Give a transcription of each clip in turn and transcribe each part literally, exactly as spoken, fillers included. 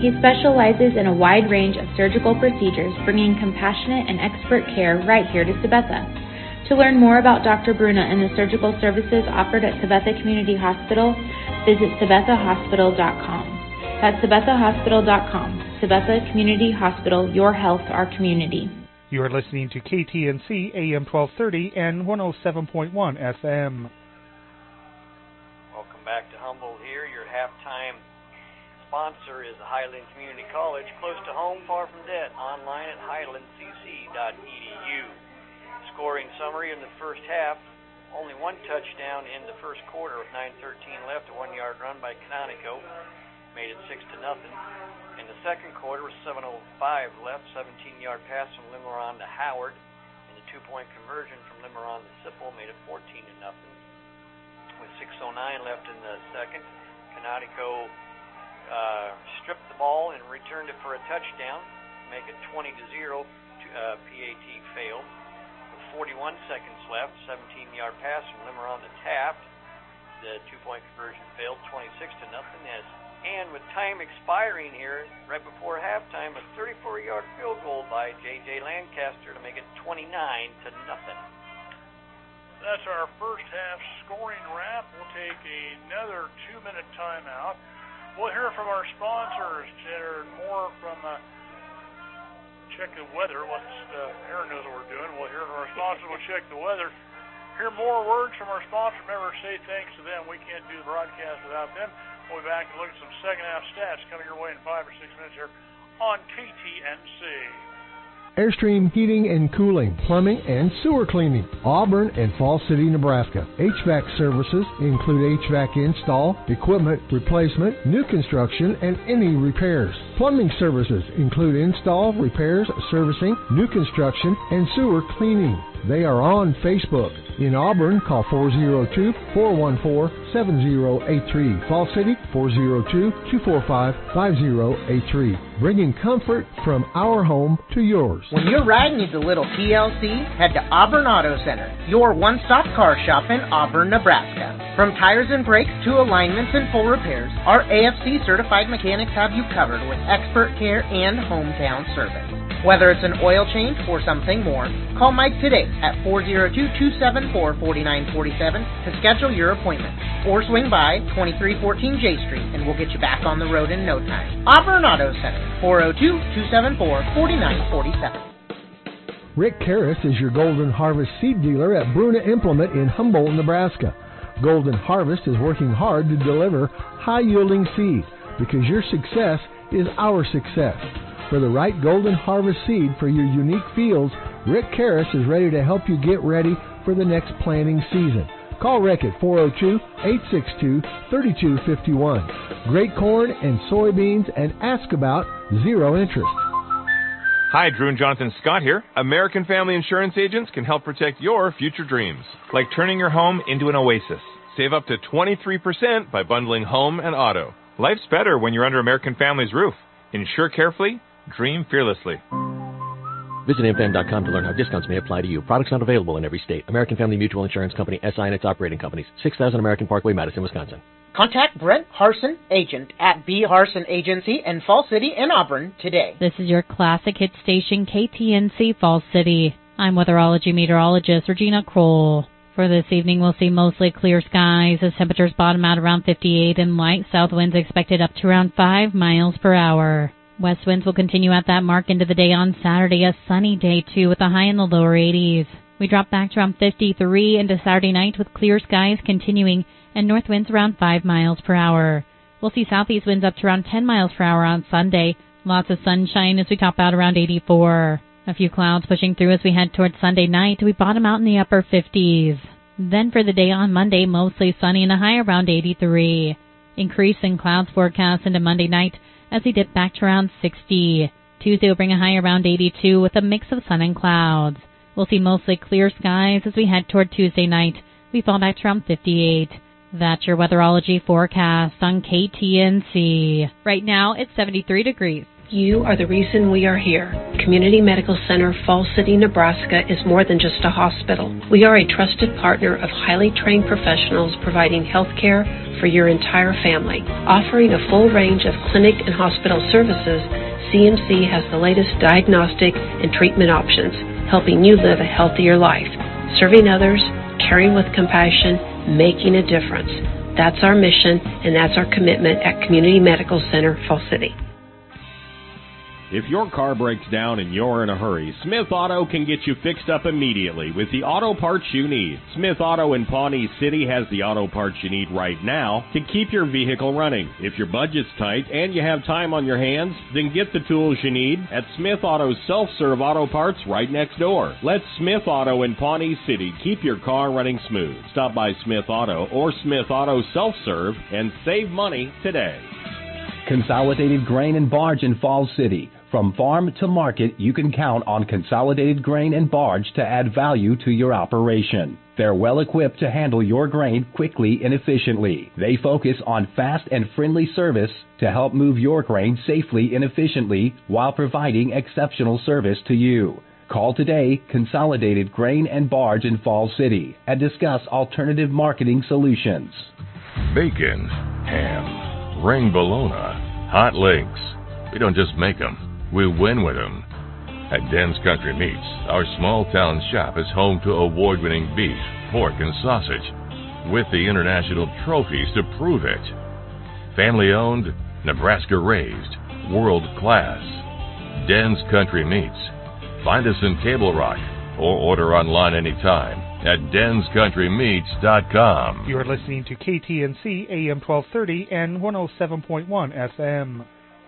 He specializes in a wide range of surgical procedures, bringing compassionate and expert care right here to Sabetha. To learn more about Doctor Bruna and the surgical services offered at Sabetha Community Hospital, visit sabetha hospital dot com. That's sabetha hospital dot com. Sabetha Community Hospital, your health, our community. You are listening to K T N C A M twelve thirty and one oh seven point one F M. Welcome back to Humboldt here. Your halftime sponsor is Highland Community College, close to home, far from debt. Online at highland c c dot e d u. Scoring summary in the first half: only one touchdown in the first quarter with nine thirteen left. A one-yard run by Canonico made it six to nothing. In the second quarter, with seven oh five left, seventeen-yard pass from Limeron to Howard, and the two-point conversion from Limeron to Sipple made it fourteen to nothing. With six oh nine left in the second, Canonico Uh, stripped the ball and returned it for a touchdown, make it twenty to zero. To, uh, P A T failed. With forty-one seconds left, seventeen-yard pass from Limeron to Taft. The two-point conversion failed, twenty-six to nothing. As and with time expiring here, right before halftime, a thirty-four-yard field goal by J J Lancaster to make it twenty-nine to nothing. That's our first half scoring wrap. We'll take another two-minute timeout. We'll hear from our sponsors, and more from uh, check the weather. Once uh, Aaron knows what we're doing, we'll hear from our sponsors. We'll check the weather. Hear more words from our sponsors. Remember, say thanks to them. We can't do the broadcast without them. We'll be back and look at some second half stats coming your way in five or six minutes here on K T N C. Airstream Heating and Cooling, Plumbing, and Sewer Cleaning, Auburn and Fall City, Nebraska. H V A C services include H V A C install, equipment replacement, new construction, and any repairs. Plumbing services include install, repairs, servicing, new construction, and sewer cleaning. They are on Facebook. In Auburn, call four oh two, four one four, seven oh eight three. Fall City, four oh two, two four five, five oh eight three. Bringing comfort from our home to yours. When your ride needs a little T L C, head to Auburn Auto Center, your one-stop car shop in Auburn, Nebraska. From tires and brakes to alignments and full repairs, our A F C-certified mechanics have you covered with expert care and hometown service. Whether it's an oil change or something more, call Mike today at four oh two, two seven four, four nine four seven to schedule your appointment. Or swing by twenty-three fourteen J Street and we'll get you back on the road in no time. Auburn Auto Center, four oh two, two seven four, four nine four seven. Rick Karras is your Golden Harvest seed dealer at Bruna Implement in Humboldt, Nebraska. Golden Harvest is working hard to deliver high-yielding seed because your success is our success. For the right Golden Harvest seed for your unique fields, Rick Karras is ready to help you get ready for the next planting season. Call Rick at four oh two, eight six two, three two five one. Great corn and soybeans, and ask about zero interest. Hi, Drew and Jonathan Scott here. American Family Insurance agents can help protect your future dreams, like turning your home into an oasis. Save up to twenty-three percent by bundling home and auto. Life's better when you're under American Family's roof. Insure carefully. Dream fearlessly. Visit A M F A M dot com to learn how discounts may apply to you. Products not available in every state. American Family Mutual Insurance Company, S I and its operating companies. six thousand American Parkway, Madison, Wisconsin. Contact Brent Harson, agent at B. Harson Agency in Fall City and Auburn today. This is your classic hit station, K T N C Fall City. I'm weatherology meteorologist Regina Kroll. For this evening, we'll see mostly clear skies as temperatures bottom out around fifty-eight and light south winds expected up to around five miles per hour. West winds will continue at that mark into the day on Saturday, a sunny day too with a high in the lower eighties. We drop back to around fifty-three into Saturday night with clear skies continuing and north winds around five miles per hour. We'll see southeast winds up to around ten miles per hour on Sunday. Lots of sunshine as we top out around eighty-four. A few clouds pushing through as we head towards Sunday night. We bottom out in the upper fifties. Then for the day on Monday, mostly sunny and a high around eighty-three. Increase in clouds forecast into Monday night as we dip back to around sixty. Tuesday will bring a high around eighty-two with a mix of sun and clouds. We'll see mostly clear skies as we head toward Tuesday night. We fall back to around fifty-eight. That's your weatherology forecast on K T N C. Right now, it's seventy-three degrees. You are the reason we are here. Community Medical Center, Falls City, Nebraska is more than just a hospital. We are a trusted partner of highly trained professionals providing health care for your entire family. Offering a full range of clinic and hospital services, C M C has the latest diagnostic and treatment options, helping you live a healthier life. Serving others, caring with compassion, making a difference. That's our mission, and that's our commitment at Community Medical Center, Falls City. If your car breaks down and you're in a hurry, Smith Auto can get you fixed up immediately with the auto parts you need. Smith Auto in Pawnee City has the auto parts you need right now to keep your vehicle running. If your budget's tight and you have time on your hands, then get the tools you need at Smith Auto's self-serve auto parts right next door. Let Smith Auto in Pawnee City keep your car running smooth. Stop by Smith Auto or Smith Auto Self-Serve and save money today. Consolidated Grain and Barge in Falls City. From farm to market, you can count on Consolidated Grain and Barge to add value to your operation. They're well equipped to handle your grain quickly and efficiently. They focus on fast and friendly service to help move your grain safely and efficiently while providing exceptional service to you. Call today, Consolidated Grain and Barge in Falls City, and discuss alternative marketing solutions. Bacon, ham, ring bologna, hot links. We don't just make them. We win with them. At Den's Country Meats, our small-town shop is home to award-winning beef, pork, and sausage, with the international trophies to prove it. Family-owned, Nebraska-raised, world-class. Den's Country Meats. Find us in Table Rock or order online anytime at dens country meats dot com. You are listening to K T N C A M twelve thirty and one oh seven point one F M.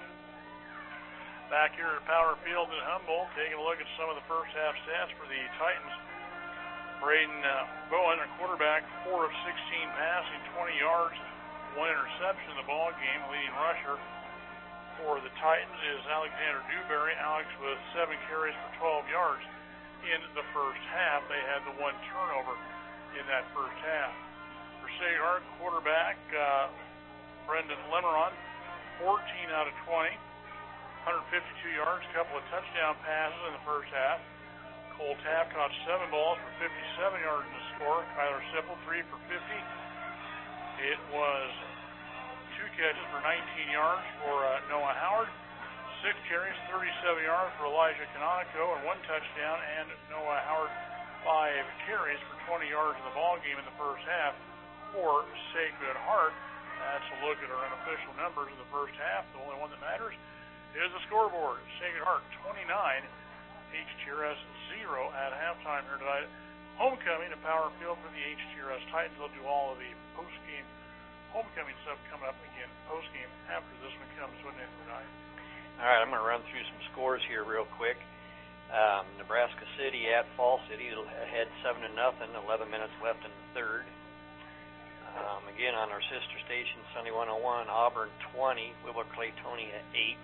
Back here at Power Field in Humboldt, taking a look at some of the first half stats for the Titans. Braden uh, Bowen, a quarterback, four of sixteen passing, twenty yards, one interception in the ball game. Leading rusher for the Titans is Alexander Dewberry. Alex with seven carries for twelve yards in the first half. They had the one turnover in that first half. For City Hart, quarterback uh, Brendan Lemeron, fourteen out of twenty. one fifty-two yards, a couple of touchdown passes in the first half. Cole Tapp caught seven balls for fifty-seven yards in the score. Kyler Sipple, three for fifty. It was two catches for nineteen yards for uh, Noah Howard. Six carries, thirty-seven yards for Elijah Canonico, and one touchdown. And Noah Howard, five carries for twenty yards in the ball game in the first half for Sacred Heart. That's a look at our unofficial numbers in the first half. The only one that matters is the scoreboard. Sacred Heart twenty-nine, H T R S zero at halftime here tonight. Homecoming at Power Field for the H T R S Titans. They'll do all of the post-game homecoming stuff coming up again post-game after this one comes to an end tonight. All right, I'm going to run through some scores here real quick. Um, Nebraska City at Fall City ahead seven to nothing. eleven minutes left in the third. Um, again on our sister station, Sunday one oh one, Auburn twenty, Wilbur Claytonia eight.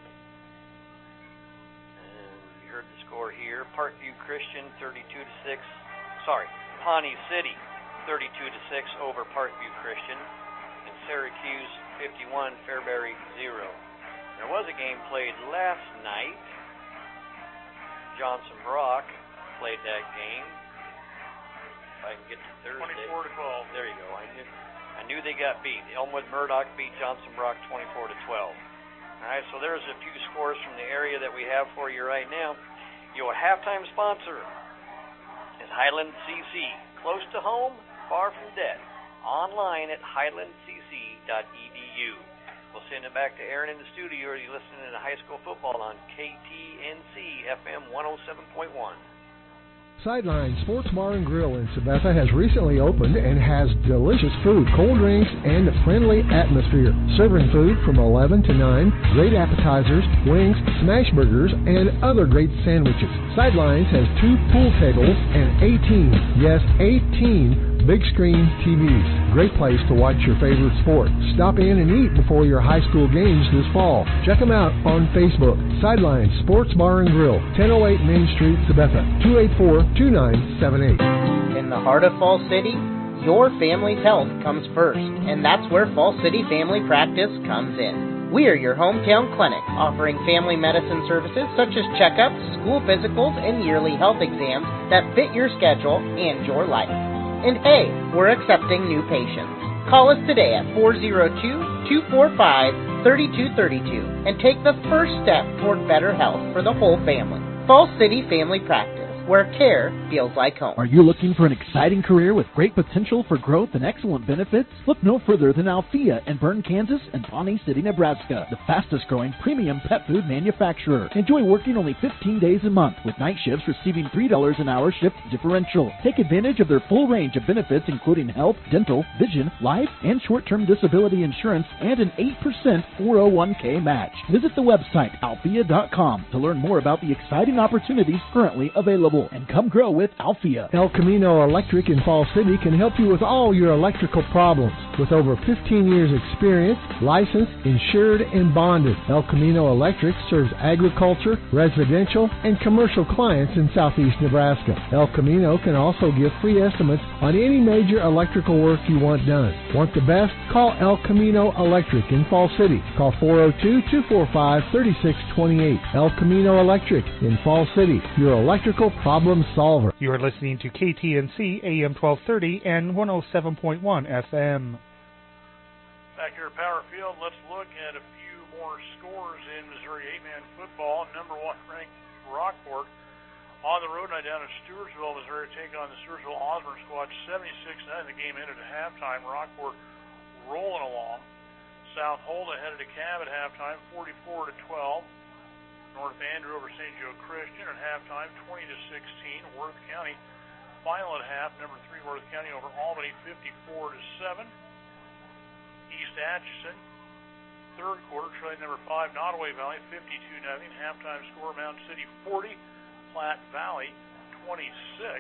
You heard the score here. Parkview Christian thirty-two to six. Sorry, Pawnee City thirty-two to six over Parkview Christian. And Syracuse fifty-one, Fairbury zero. There was a game played last night. Johnson Brock played that game. If I can get to Thursday. twenty-four to twelve. There you go. I knew, I knew they got beat. Elmwood Murdoch beat Johnson Brock twenty-four to twelve. All right, so there's a few scores from the area that we have for you right now. Your halftime sponsor is Highland C C. Close to home, far from debt. Online at highland c c dot e d u. We'll send it back to Aaron in the studio. Are you listening to high school football on K T N C F M one oh seven point one? Sideline Sports Bar and Grill in Sabetha has recently opened and has delicious food, cold drinks, and a friendly atmosphere. Serving food from eleven to nine, great appetizers, wings, smash burgers, and other great sandwiches. Sidelines has two pool tables and eighteen, yes, eighteen big screen T Vs. Great place to watch your favorite sport. Stop in and eat before your high school games this fall. Check them out on Facebook. Sideline Sports Bar and Grill, ten oh eight Main Street, Sabetha, two eight four, two nine seven eight. In the heart of Falls City, your family's health comes first, and that's where Falls City Family Practice comes in. We are your hometown clinic, offering family medicine services such as checkups, school physicals, and yearly health exams that fit your schedule and your life. And hey, we're accepting new patients. Call us today at four oh two, two four five, three two three two and take the first step toward better health for the whole family. Falls City Family Practice, where care feels like home. Are you looking for an exciting career with great potential for growth and excellent benefits? Look no further than Althea in Bern, Kansas and Pawnee City, Nebraska, the fastest growing premium pet food manufacturer. Enjoy working only fifteen days a month with night shifts receiving three dollars an hour shift differential. Take advantage of their full range of benefits including health, dental, vision, life, and short-term disability insurance and an eight percent four oh one k match. Visit the website althea dot com to learn more about the exciting opportunities currently available. And come grow with Althea. El Camino Electric in Falls City can help you with all your electrical problems. With over fifteen years experience, licensed, insured, and bonded, El Camino Electric serves agriculture, residential, and commercial clients in southeast Nebraska. El Camino can also give free estimates on any major electrical work you want done. Want the best? Call El Camino Electric in Falls City. Call four oh two, two four five, three six two eight. El Camino Electric in Falls City, your electrical problem solver. You are listening to K T N C A M twelve thirty and one oh seven point one F M. Back here at Power Field, let's look at a few more scores in Missouri eight-man football. Number one ranked Rockport on the road night down in Stewartsville, Missouri, taking on the Stewartsville Osborne squad seventy-six nothing. The game ended at halftime. Rockport rolling along. South Holda headed to Cab at halftime, forty-four to twelve. North Andrew over Saint Joe Christian at halftime, twenty to sixteen. Worth County final at half. Number three Worth County over Albany, fifty-four to seven. East Atchison, third quarter, trailing number five Nottoway Valley, fifty-two nothing. Halftime score Mountain City forty, Platte Valley twenty-six.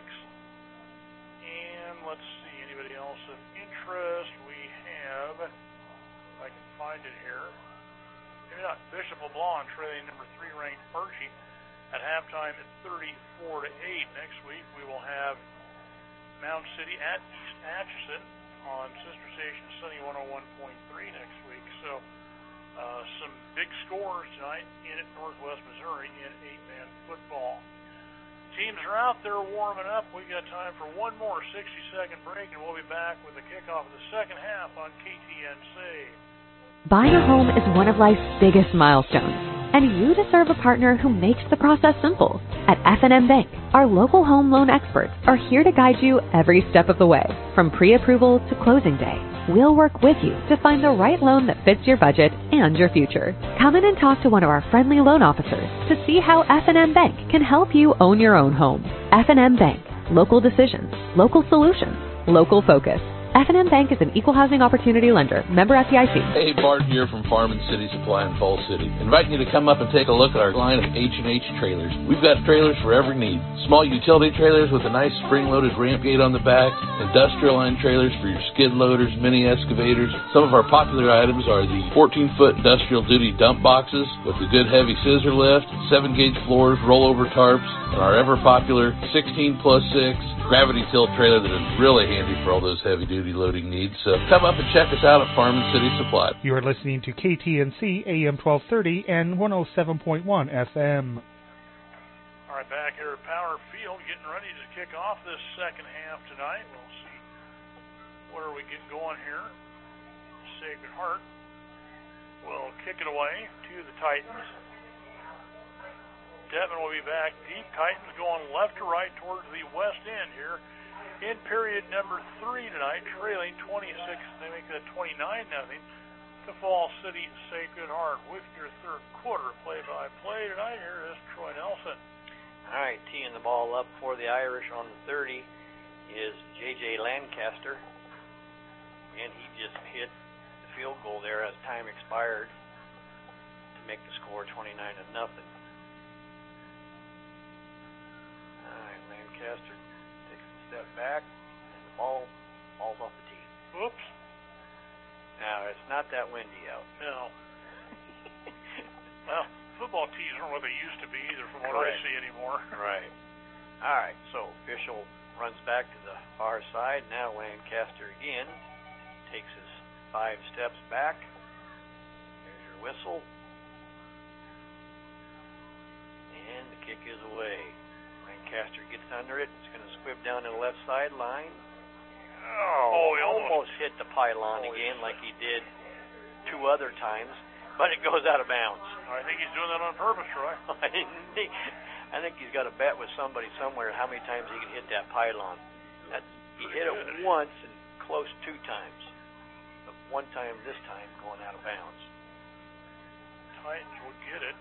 And let's see, anybody else of interest? We have, if I can find it here. Maybe not. Bishop LeBlanc trailing number three ranked Archie at halftime at thirty-four to eight. Next week we will have Mound City at East Atchison on Sister Station Sunny one oh one point three next week. So uh, some big scores tonight in at Northwest Missouri in eight-man football. Teams are out there warming up. We got time for one more sixty-second break, and we'll be back with the kickoff of the second half on K T N C. Buying a home is one of life's biggest milestones, and you deserve a partner who makes the process simple. At F and M Bank, our local home loan experts are here to guide you every step of the way, from pre-approval to closing day. We'll work with you to find the right loan that fits your budget and your future. Come in and talk to one of our friendly loan officers to see how F and M Bank can help you own your own home. F and M Bank, local decisions, local solutions, local focus. F and M Bank is an equal housing opportunity lender. Member F D I C. Hey, Bart here from Farm and City Supply in Falls City. Inviting you to come up and take a look at our line of H and H trailers. We've got trailers for every need. Small utility trailers with a nice spring-loaded ramp gate on the back. Industrial line trailers for your skid loaders, mini excavators. Some of our popular items are the fourteen-foot industrial duty dump boxes with the good heavy scissor lift, seven-gauge floors, rollover tarps, and our ever-popular sixteen plus six gravity tilt trailer that is really handy for all those heavy-duty loading needs. So come up and check us out at Farm and City Supply. You are listening to K T N C A M twelve thirty and one oh seven point one F M. All right, back here at Power Field, getting ready to kick off this second half tonight. We'll see where we get going here. Sacred Heart will kick it away to the Titans. Devin will be back deep. Titans going left to right towards the west end here in period number three tonight, trailing twenty-six. They make that twenty-nine nothing to Falls City Sacred Heart. With your third quarter play-by-play tonight, here is Troy Nelson. All right, teeing the ball up for the Irish on the thirty is J J Lancaster, and he just hit the field goal there as time expired to make the score twenty-nine to nothing. Lancaster takes a step back, and the ball falls off the tee. Whoops. Now, it's not that windy out. No. Well, football tees aren't what they used to be either from what Correct. I see anymore. Right. All right, so official runs back to the far side. Now Lancaster again takes his five steps back. There's your your whistle. And the kick is away. Lancaster gets under it. It's going to squib down to the left sideline. Oh, oh he almost hit the pylon oh, again like he did two other times, but it goes out of bounds. I think he's doing that on purpose, Troy. I think, I think he's got a bet with somebody somewhere how many times he can hit that pylon. That, he hit it once and close two times, but one time this time going out of bounds. Titans will get it.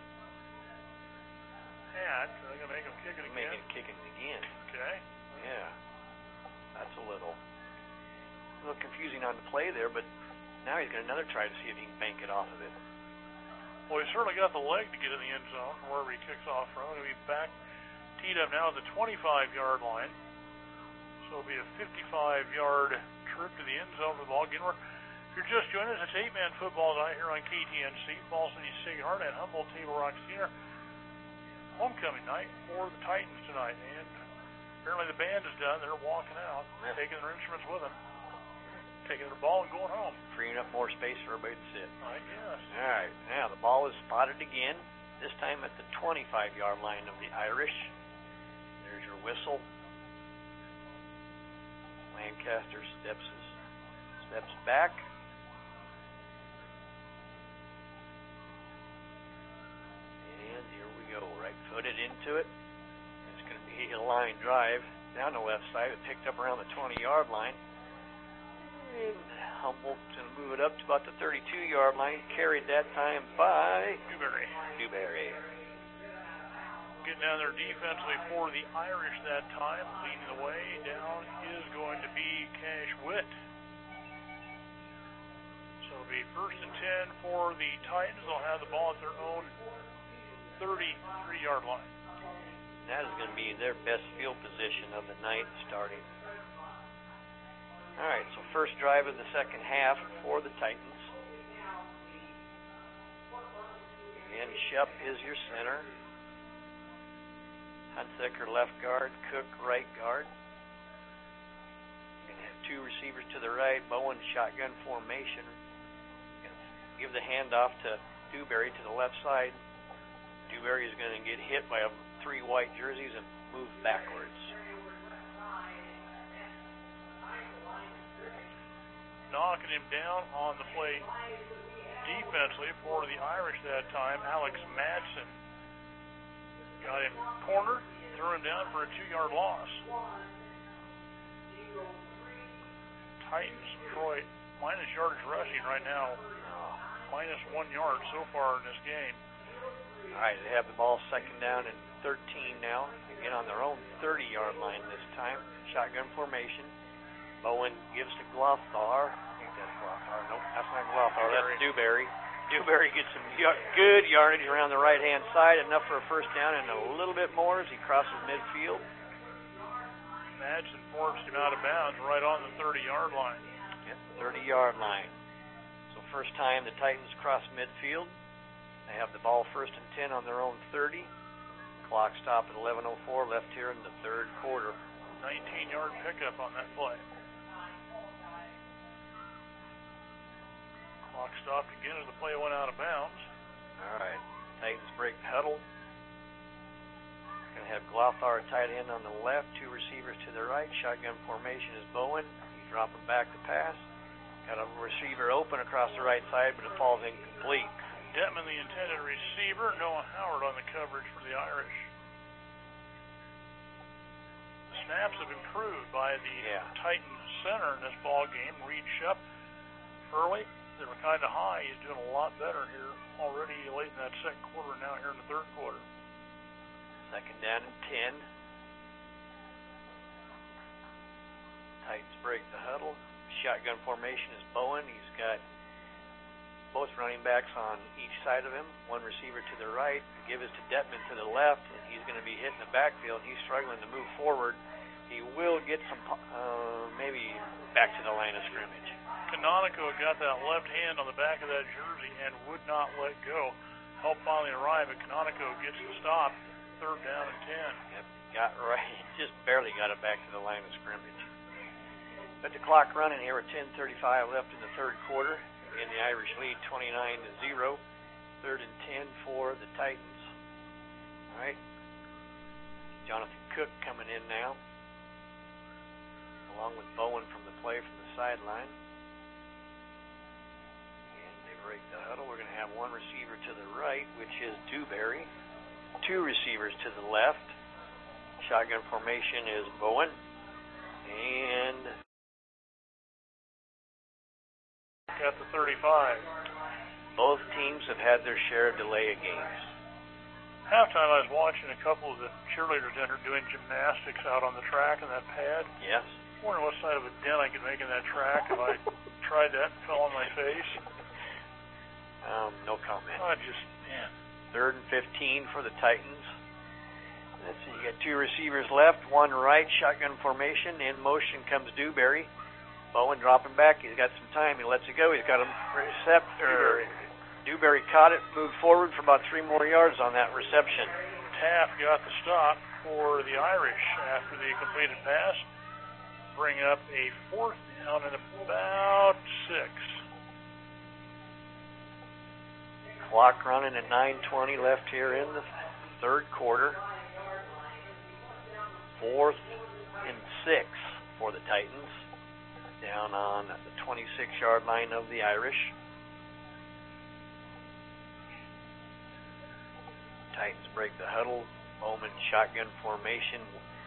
And they're going to make him kick it again. Make him kick it again. Okay. Yeah. That's a little, a little confusing on the play there, but now he's going to another try to see if he can bank it off of it. Well, he's certainly got the leg to get in the end zone, wherever he kicks off from. He'll be back, teed up now at the twenty-five-yard line. So it'll be a fifty-five-yard trip to the end zone for the ball. Again, we're, if you're just joining us, it's eight-man football tonight here on K T N C, Fall City Sig Heart at Humboldt Table Rock Center. Homecoming night for the Titans tonight, and apparently the band is done. They're walking out, yeah. taking their instruments with them, taking their ball and going home. Freeing up more space for everybody to sit. I guess. All right, now the ball is spotted again, this time at the twenty-five-yard line of the Irish. There's your whistle. Lancaster steps steps back. And here we go, right-footed into it. It's going to be a line drive down the left side. It picked up around the twenty-yard line. And Humboldt's going to move it up to about the thirty-two-yard line. Carried that time by Dewberry. Dewberry. Getting down there defensively for the Irish that time. Leading the way down is going to be Cash Witt. So it'll be first and ten for the Titans. They'll have the ball at their own thirty-three-yard line. That is going to be their best field position of the night starting. All right, so first drive of the second half for the Titans. And Shep is your center. Hunsaker left guard, Cook right guard. Going to have two receivers to the right. Bowen shotgun formation. Going to give the handoff to Dewberry to the left side. Dewberry is going to get hit by a, three white jerseys and move backwards. Knocking him down on the play defensively for the Irish that time, Alex Madsen. Got him cornered, threw him down for a two-yard loss. Titans, Troy, minus yardage rushing right now, minus one yard so far in this game. All right, they have the ball second down and thirteen now. Again on their own thirty-yard line this time. Shotgun formation. Bowen gives to Glothar. I think that's Glothar. Nope, that's not Glothar. That's Dewberry. Dewberry gets some y- good yardage around the right-hand side, enough for a first down and a little bit more as he crosses midfield. Madsen forced him out of bounds right on the thirty-yard line. Yep, thirty-yard line. So first time the Titans cross midfield. They have the ball first and ten on their own thirty. Clock stop at eleven oh four left here in the third quarter. nineteen-yard pickup on that play. Clock stopped again as the play went out of bounds. All right. Titans break the huddle. Going to have Glothar tight end on the left, two receivers to the right. Shotgun formation is Bowen. He's dropping back to pass. Got a receiver open across the right side, but it falls incomplete. Detman, the intended receiver. Noah Howard on the coverage for the Irish. The snaps have improved by the yeah. Titan center in this ball game. Reed Shep early. They were kind of high. He's doing a lot better here already late in that second quarter, now here in the third quarter. Second down and ten. Titans break the huddle. Shotgun formation is Bowen. He's got both running backs on each side of him. One receiver to the right. Give it to Detman to the left. And he's going to be hitting the backfield. He's struggling to move forward. He will get some, uh, maybe back to the line of scrimmage. Canonico got that left hand on the back of that jersey and would not let go. Help finally arrive, but Canonico gets the stop. Third down and ten. Yep, got right. Just barely got it back to the line of scrimmage. But the clock running here with ten thirty-five left in the third quarter. Again, the Irish lead twenty-nine to zero. third and ten for the Titans. All right. Jonathan Cook coming in now, along with Bowen from the play from the sideline. And they break the huddle. We're going to have one receiver to the right, which is Dewberry. Two receivers to the left. Shotgun formation is Bowen. And at the thirty-five. Both teams have had their share of delay of games. Halftime, I was watching a couple of the cheerleaders enter doing gymnastics out on the track in that pad. Yes. I wonder what side of a dent I could make in that track if I tried that and fell on my face. Um, no comment. I just, man. Third and fifteen for the Titans. Let's see, you got two receivers left, one right, shotgun formation. In motion comes Dewberry. Bowen dropping back. He's got some time. He lets it go. He's got a receptor. Dewberry caught it, moved forward for about three more yards on that reception. Taft got the stop for the Irish after the completed pass. Bring up a fourth down and about six. Clock running at nine twenty left here in the third quarter. Fourth and six for the Titans. Down on the twenty-six-yard line of the Irish. Titans break the huddle. Bowman shotgun formation.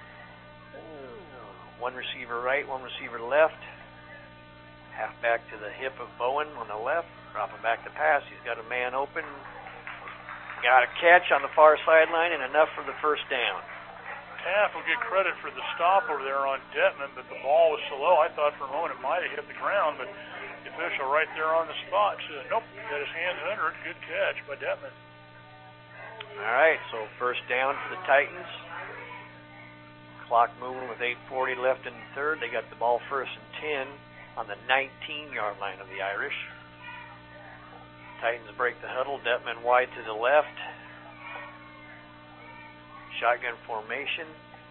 One receiver right, one receiver left. Half back to the hip of Bowen on the left. Dropping back to pass. He's got a man open. Got a catch on the far sideline and enough for the first down. Taft will get credit for the stop over there on Detman, but the ball was so low, I thought for a moment it might have hit the ground, but the official right there on the spot said, nope, got his hands under it. Good catch by Detman. All right, so first down for the Titans. Clock moving with eight forty left in the third. They got the ball first and ten on the nineteen-yard line of the Irish. Titans break the huddle. Detman wide to the left. Shotgun formation.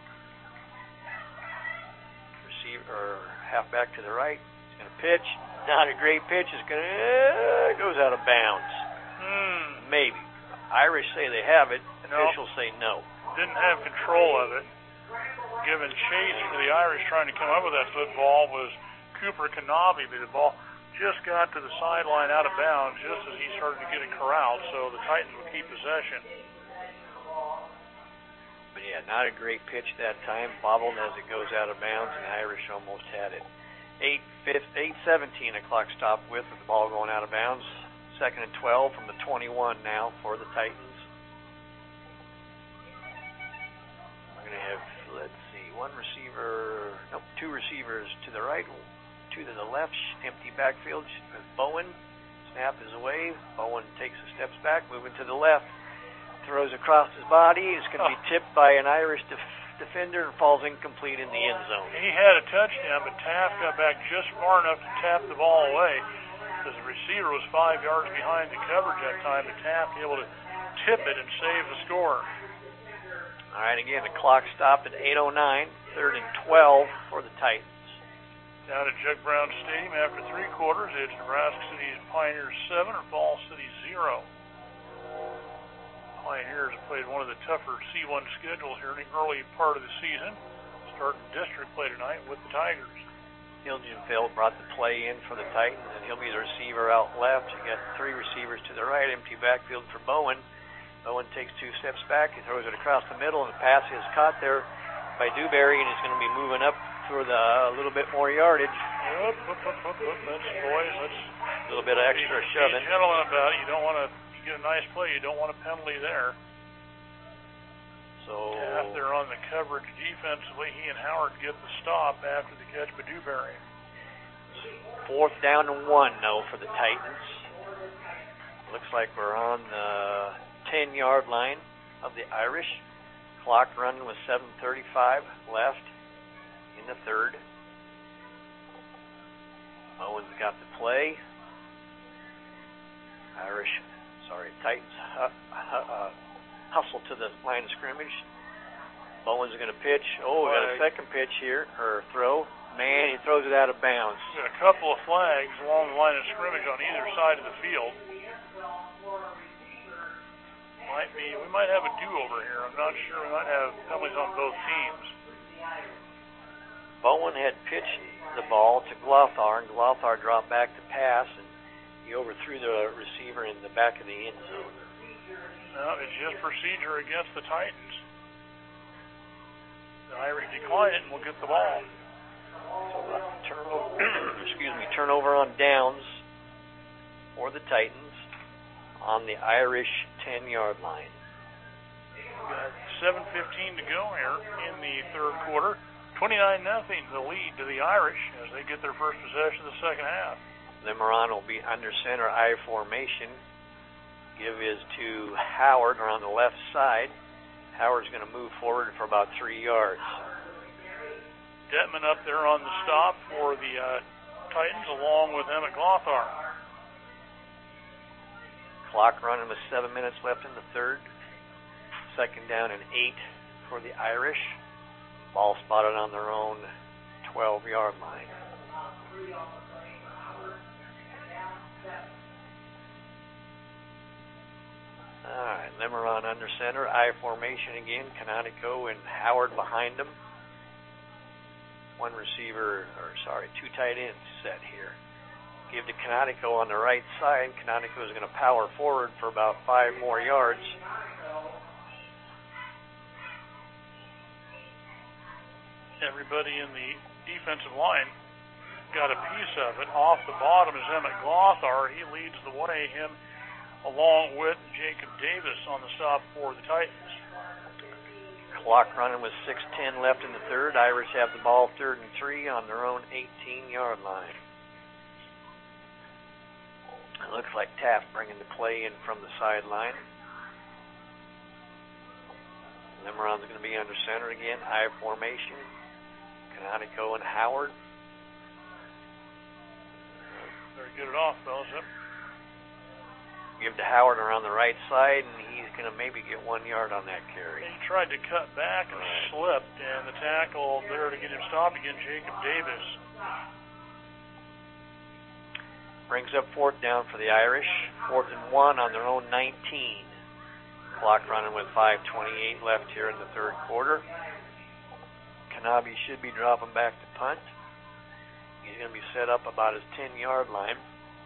Receiver or halfback to the right. He's going to pitch. Not a great pitch. It's going to uh, goes out of bounds. Hmm. Maybe. Irish say they have it. No. Officials say no. Didn't have control of it. Given chase for the Irish trying to come up with that football was Cooper Kanabi, but the ball just got to the sideline out of bounds just as he started to get it corralled, so the Titans would keep possession. But yeah, not a great pitch that time. Bobbled as it goes out of bounds, and the Irish almost had it. eight seventeen, a clock stop with, with the ball going out of bounds. Second and twelve from the twenty-one now for the Titans. We're going to have, let's see, one receiver, nope, two receivers to the right, two to the left, empty backfield with Bowen. Snap is away. Bowen takes the steps back, moving to the left. Throws across his body. It's going to be tipped by an Irish def- defender and falls incomplete in the end zone. He had a touchdown, but Taft got back just far enough to tap the ball away because the receiver was five yards behind the coverage that time, but Taft able to tip it and save the score. All right, again, the clock stopped at eight oh nine, third and twelve for the Titans. Down at Jug Brown Stadium after three quarters, it's Nebraska City's Pioneers seven or Fall City zero. Pioneers have played one of the tougher C one schedules here in the early part of the season. Starting district play tonight with the Tigers. Hilgenfeld brought the play in for the Titans, and he'll be the receiver out left. You got three receivers to the right, empty backfield for Bowen. Bowen takes two steps back. He throws it across the middle, and the pass is caught there by Dewberry, and he's going to be moving up for the a uh, little bit more yardage. Up, up, up, up, up. That's, boys, that's a little bit of extra be, shoving. Be gentlemen about it. You don't want to get a nice play. You don't want a penalty there. So Taft there on the coverage defensively. He and Howard get the stop after the catch by Dewberry. Fourth down and one, no, for the Titans. Looks like we're on the ten-yard line of the Irish. Clock running with seven thirty-five left in the third. Owen's got the play. Irish, sorry, Titans uh, uh, hustle to the line of scrimmage. Bowen's going to pitch. Oh, we got a second pitch here, or throw. Man, he throws it out of bounds. Got a couple of flags along the line of scrimmage on either side of the field. might be, we might have a do-over here. I'm not sure. We might have penalties on both teams. Bowen had pitched the ball to Glothar, and Glothar dropped back to pass, and he overthrew the receiver in the back of the end zone. No, it's just procedure against the Titans. The Irish decline it and we'll get the ball. So uh, turnover, excuse me, turnover on downs for the Titans on the Irish ten-yard line. We've got seven fifteen to go here in the third quarter. twenty-nine nothing the lead to the Irish as they get their first possession of the second half. Limeron will be under center I formation. Give is to Howard around the left side. Howard's going to move forward for about three yards. Detman up there on the stop for the uh, Titans along with Emmett Glothar. Clock running with seven minutes left in the third. Second down and eight for the Irish. Ball spotted on their own twelve-yard line. All right, Limeron under center, I formation again. Canonico and Howard behind them. One receiver, or sorry, two tight ends set here. Give to Canonico on the right side. Canonico is going to power forward for about five more yards. Everybody in the defensive line got a piece of it. Off the bottom is Emmett Glothar. He leads the way, him along with Jacob Davis on the stop for the Titans. Clock running with six ten left in the third. Irish have the ball third and three on their own eighteen-yard line. It looks like Taft bringing the play in from the sideline. Limeron's going to be under center again. I formation. Canonico and Howard. Very good it off, fellas. Yep. Give to Howard around the right side, and he's going to maybe get one yard on that carry. He tried to cut back and right. slipped, and the tackle there to get him stopped again, Jacob Davis. Brings up fourth down for the Irish. Fourth and one on their own nineteen. Clock running with five twenty-eight left here in the third quarter. Kanabe should be dropping back to punt. He's going to be set up about his ten-yard line.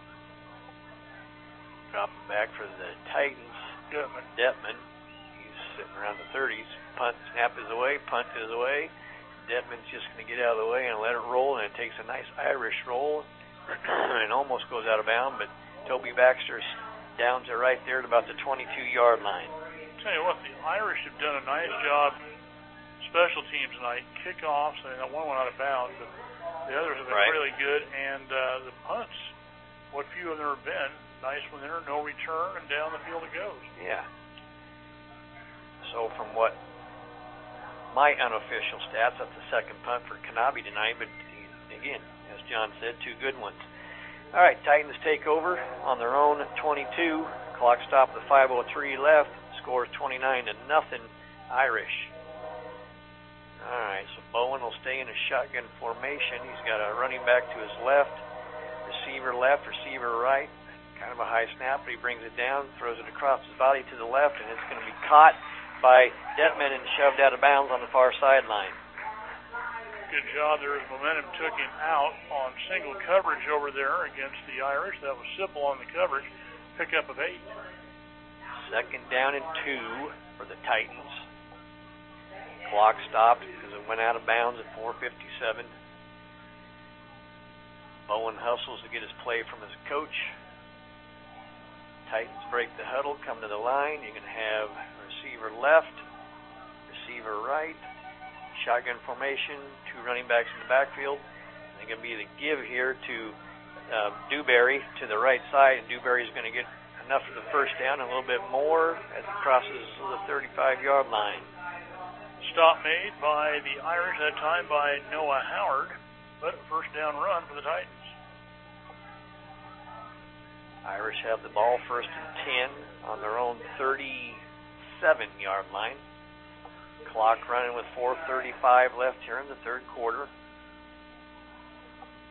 Dropping back for the Titans. Detman. Detman. He's sitting around the thirties. Punt, snap is away. Punt is away. Detman's just going to get out of the way and let it roll, and it takes a nice Irish roll and almost goes out of bounds, but Toby Baxter downs it right there at about the twenty-two-yard line. I'll tell you what, the Irish have done a nice job special teams tonight. Kickoffs, I mean, one went out of bounds, but the others have been right. really good, and uh, the punts, what few of them have been, nice one there, no return, and down the field it goes. Yeah. So from what my unofficial stats, that's the second punt for Kanabe tonight, but again, as John said, two good ones. All right, Titans take over on their own twenty-two. Clock stop with five oh three left. Score twenty-nine to nothing Irish. All right, so Bowen will stay in a shotgun formation. He's got a running back to his left, receiver left, receiver right. Kind of a high snap, but he brings it down, throws it across his body to the left, and it's going to be caught by Detman and shoved out of bounds on the far sideline. Good job there as momentum took him out on single coverage over there against the Irish. That was Sipple on the coverage. Pickup of eight. Second down and two for the Titans. Clock stopped because it went out of bounds at four fifty-seven. Bowen hustles to get his play from his coach. Titans break the huddle, come to the line. You're going to have receiver left, receiver right, shotgun formation, two running backs in the backfield. And they're going to be the give here to uh, Dewberry to the right side, and Dewberry's going to get enough of the first down and a little bit more as he crosses the thirty-five-yard line. Stop made by the Irish, that time by Noah Howard, but first down run for the Titans. Irish have the ball first and ten on their own thirty-seven-yard line. Clock running with four thirty-five left here in the third quarter.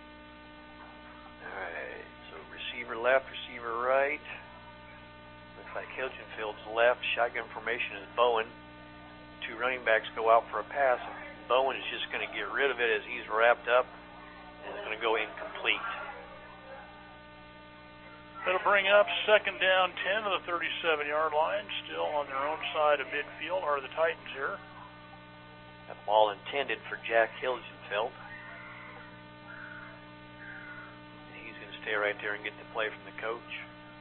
All right, so receiver left, receiver right. Looks Like Hilgenfield's left, shotgun formation is Bowen. Two running backs go out for a pass. Bowen is just going to get rid of it as he's wrapped up, and it's going to go incomplete. That'll bring up second down, ten to the thirty-seven-yard line. Still on their own side of midfield are the Titans here. That ball intended for Jack Hilgenfield. He's going to stay right there and get the play from the coach.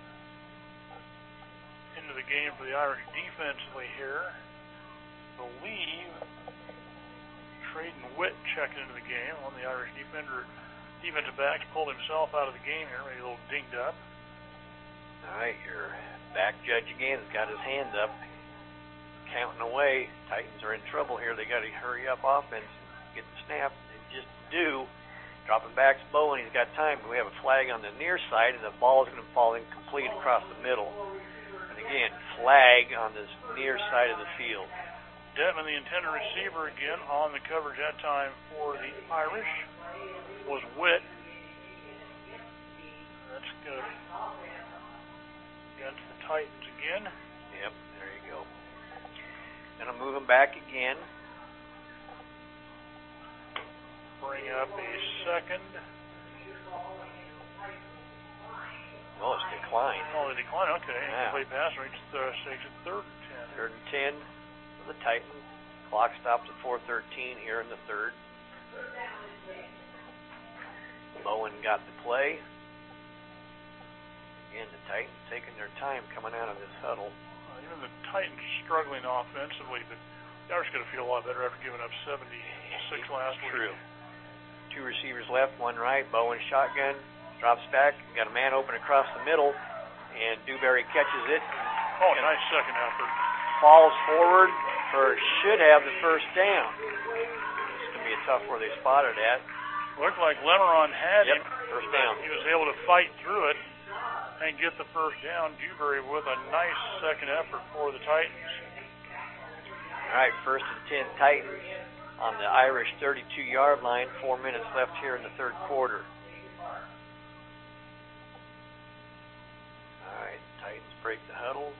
Into the game for the Irish defensively here. I believe Traden Witt checking into the game. On the Irish defender, defensive back pulled himself out of the game here, maybe a little dinged up. All right, your back judge again has got his hands up, counting away. Titans are in trouble here. They got to hurry up offense and get the snap. They just do. Dropping back's Bowen. He's got time. We have a flag on the near side, and the ball is going to fall incomplete across the middle. And again, flag on this near side of the field. Detman, the intended receiver, again on the coverage that time for the Irish, was Witt. That's good. Against the Titans again. Yep, there you go. Gonna move him back again. Bring up a second. Oh, it's declined. Oh, the decline, okay. Yeah. Play pass range, uh, takes it third and ten. Third and ten. The Titans. Clock stops at four thirteen here in the third. Bowen got the play. Again, the Titans taking their time coming out of this huddle. Uh, even the Titans struggling offensively, but the Irish going to feel a lot better after giving up seventy-six last week. True. Two receivers left, one right. Bowen shotgun, drops back, got a man open across the middle, and Dewberry catches it. Oh, nice second effort. Falls forward for should have the first down. It's going to be a tough where they spotted at. Looked like Lemeron had yep, him. First down. He was able to fight through it and get the first down. Dewberry with a nice second effort for the Titans. All right, first and ten Titans on the Irish thirty-two-yard line. Four minutes left here in the third quarter. All right, Titans break the huddle.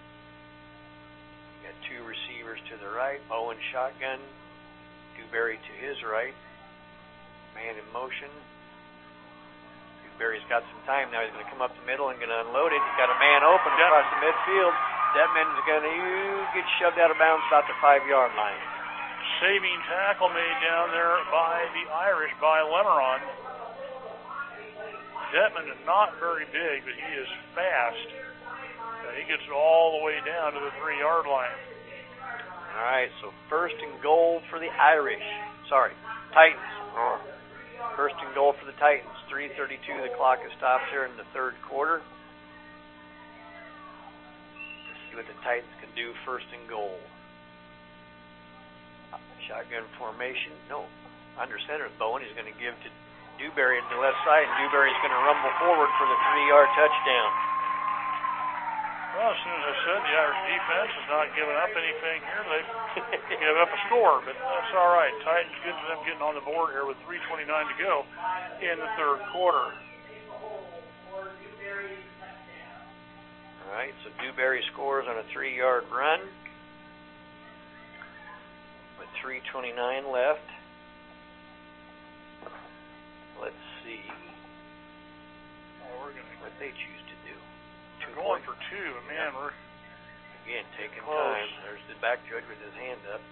Got two receivers to the right. Bowen shotgun. Dewberry to his right. Man in motion. Dewberry's got some time now. He's going to come up the middle and going to unload it. He's got a man open across the midfield. Detman's going to get shoved out of bounds about the five-yard line. Saving tackle made down there by the Irish, by Lemeron. Detman is not very big, but he is fast. Uh, he gets all the way down to the three-yard line. All right, so first and goal for the Irish. Sorry, Titans. Oh. First and goal for the Titans. three thirty-two, the clock has stopped here in the third quarter. Let's see what the Titans can do first and goal. Shotgun formation. No, under center is Bowen. He's going to give to Dewberry to the left side, and Dewberry's going to rumble forward for the three-yard touchdown. Well, as soon as I said, the Irish defense is not giving up anything here. They give up a score, but that's all right. Titans get to them getting on the board here with three twenty-nine to go in the third quarter. All right, so Dewberry scores on a three-yard run with three twenty-nine left. Let's see well, we're gonna what they choose to do. They're going for two, and man, yeah. we're again taking close. time. There's the back judge with his hand up.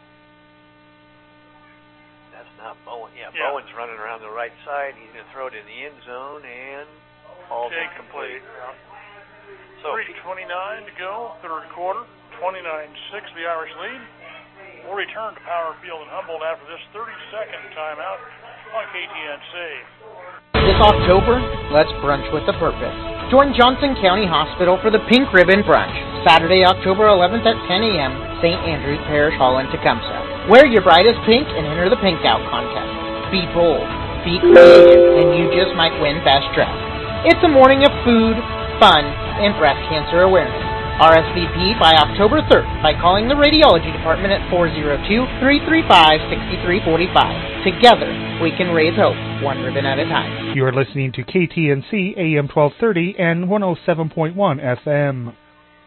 That's not Bowen. Yeah, yeah, Bowen's running around the right side. He's going to throw it in the end zone and falls incomplete. So three twenty-nine to go, third quarter. twenty-nine six, the Irish lead. We'll return to Power Field in Humboldt after this thirty-second timeout on K T N C. This October, let's brunch with a purpose. Join Johnson County Hospital for the Pink Ribbon Brunch, Saturday, October eleventh at ten a.m., Saint Andrews Parish Hall in Tecumseh. Wear your brightest pink and enter the Pink Out contest. Be bold, be creative, and you just might win Best Dressed. It's a morning of food, fun, and breast cancer awareness. R S V P by October third by calling the radiology department at four oh two, three three five, six three four five. Together, we can raise hope, one ribbon at a time. You are listening to K T N C A M twelve thirty and one oh seven point one F M.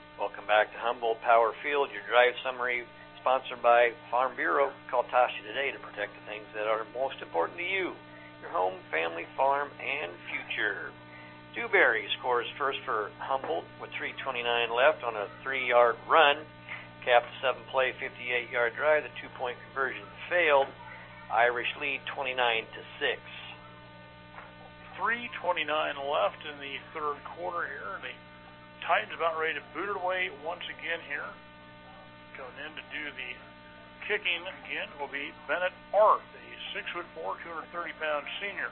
Humboldt Power Field. Your drive summary sponsored by Farm Bureau. Call Tasha today to protect the things that are most important to you, your home, family, farm, and future. Dewberry scores first for Humboldt with three twenty-nine left on a three-yard run. Capped a seven-play, fifty-eight-yard drive. The two-point conversion failed. Irish lead twenty-nine to six. three twenty-nine left in the third quarter here. The Titans about ready to boot it away once again here. Going in to do the kicking again will be Bennett Arth, a six foot four, two hundred thirty pound senior.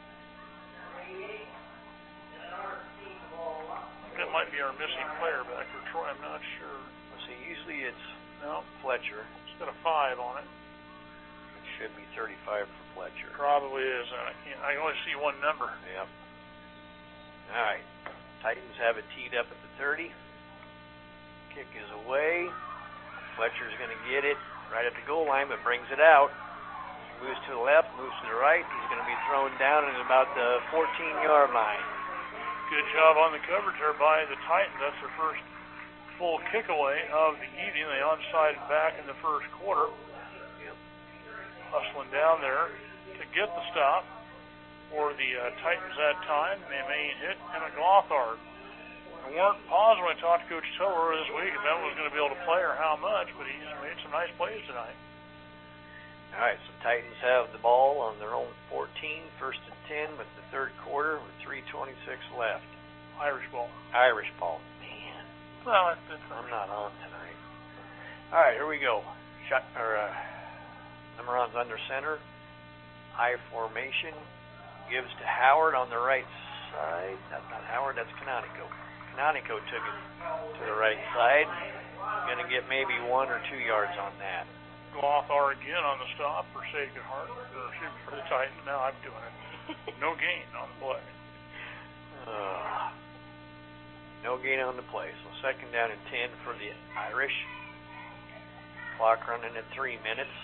That might be our missing player back for Troy. I'm not sure. Let's see. Usually it's no Fletcher. It's got a five on it. It should be thirty-five for Fletcher. Probably is. I can't. I only see one number. Yep. All right. Titans have it teed up at the thirty. Kick is away. Fletcher's going to get it right at the goal line, but brings it out. Moves to the left, moves to the right. He's going to be thrown down at about the fourteen-yard line. Good job on the coverage there by the Titans. That's their first full kick away of the evening. They onside back in the first quarter. Yep. Hustling down there to get the stop for the uh, Titans that time. They may hit Emma Gothard. We weren't positive when I talked to Coach Tiller this week if Emma was going to be able to play or how much, but he's made some nice plays tonight. All right, so Titans have the ball on their own fourteen, first and ten with the third quarter with three twenty-six left. Irish ball. Irish ball. Man. Well, that's, that's I'm not on tonight. All right, here we go. Shot, or, uh, Limeron's under center. High formation. Gives to Howard on the right side. That's not Howard, that's Canonico. Canonico took it to the right side. Going to get maybe one or two yards on that. Gothard again on the stop for Sacred Heart, or excuse me, for the Titans. Now I'm doing it. No gain on the play. Uh, no gain on the play. So second down and ten for the Irish. Clock running at three minutes.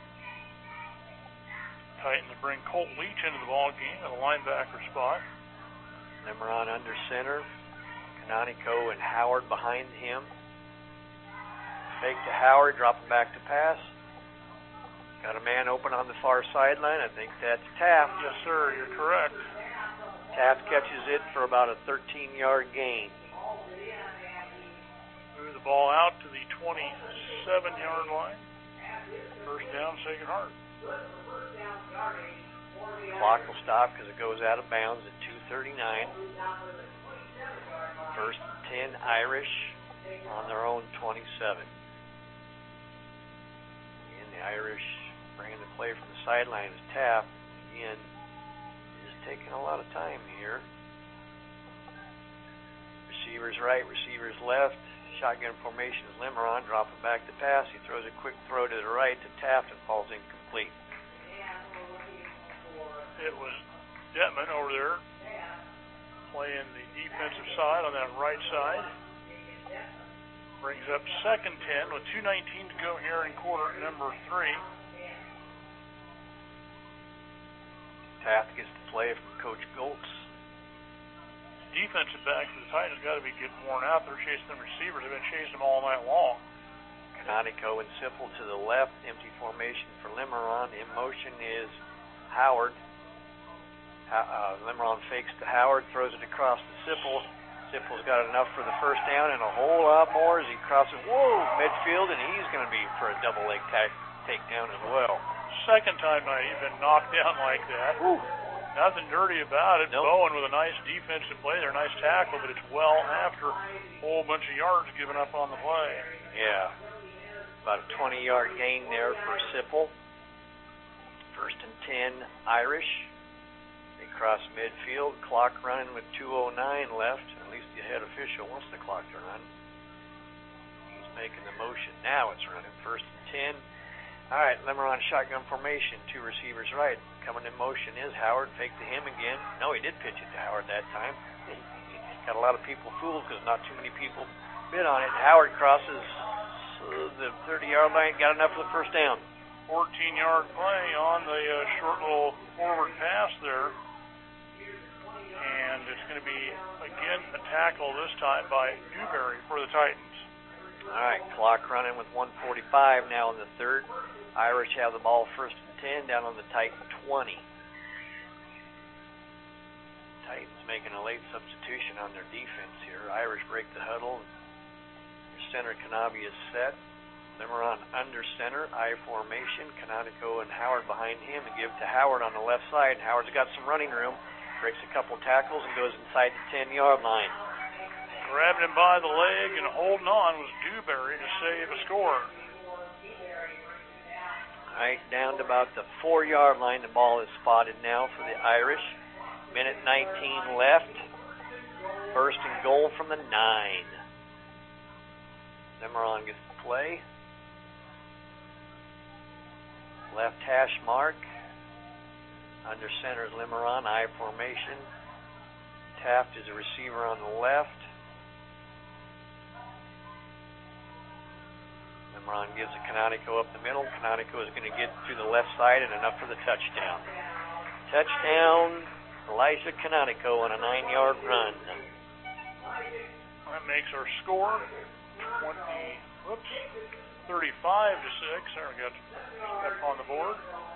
Titans bring Colt Leach into the ball game at a linebacker spot. Limeron under center. Canonico and Howard behind him. Fake to Howard, dropping back to pass. Got a man open on the far sideline. I think that's Taft. Yes, sir. You're correct. Taft catches it for about a thirteen-yard gain. Move the ball out to the twenty-seven-yard line. First down, Sacred Heart. Clock will stop because it goes out of bounds at two thirty-nine. First and ten, Irish on their own twenty-seven. Again, the Irish bringing the play from the sideline is Taft. Again, is taking a lot of time here. Receivers right, receivers left. Shotgun formation is Limeron, dropping back to pass. He throws a quick throw to the right to Taft and falls incomplete. It was Detman over there playing the defensive side on that right side. Brings up second ten with two nineteen to go here in quarter number three. Taft gets the play from Coach Goltz. Defensive back for the Titans got to be getting worn out. They're chasing the receivers. They've been chasing them all night long. Canonico and Sipple to the left. Empty formation for Limeron. In motion is Howard. Uh, Limeron fakes to Howard, throws it across to Sipple. Sipple's got enough for the first down and a whole lot more as he crosses, whoa, midfield, and he's going to be for a double leg ta- takedown as well. Second time tonight he's been knocked down like that. Woo. Nothing dirty about it. Nope. Bowen with a nice defensive play there, nice tackle, but it's well after a whole bunch of yards given up on the play. Yeah. About a twenty-yard gain there for Sipple. First and ten, Irish. They cross midfield. Clock running with two oh nine left. At least the head official wants the clock to run. He's making the motion. Now it's running. First and ten. All right, Limeron shotgun formation. Two receivers right. Coming in motion is Howard. Fake to him again. No, he did pitch it to Howard that time. Got a lot of people fooled because not too many people bid on it. Howard crosses the thirty-yard line. Got enough for the first down. fourteen-yard play on the uh, short little forward pass there. And it's going to be, again, a tackle this time by Dewberry for the Titans. All right, clock running with one forty-five now in the third. Irish have the ball first and ten down on the Titan twenty. Titans making a late substitution on their defense here. Irish break the huddle. Their center Kanabi is set. Limeron under center, I formation. Canonico and Howard behind him and give to Howard on the left side. Howard's got some running room. Breaks a couple tackles and goes inside the ten-yard line. Grabbing him by the leg and holding on was Dewberry to save a score. All right, down to about the four-yard line. The ball is spotted now for the Irish. Minute nineteen left. First and goal from the nine. Limeron gets the play. Left hash mark. Under center is Limeron, I formation. Taft is a receiver on the left. Limeron gives a Canonico up the middle. Canonico is going to get to the left side and enough for the touchdown. Touchdown, Elijah Canonico on a nine-yard run. That makes our score twenty, whoops, thirty-five to six. There we got up on the board.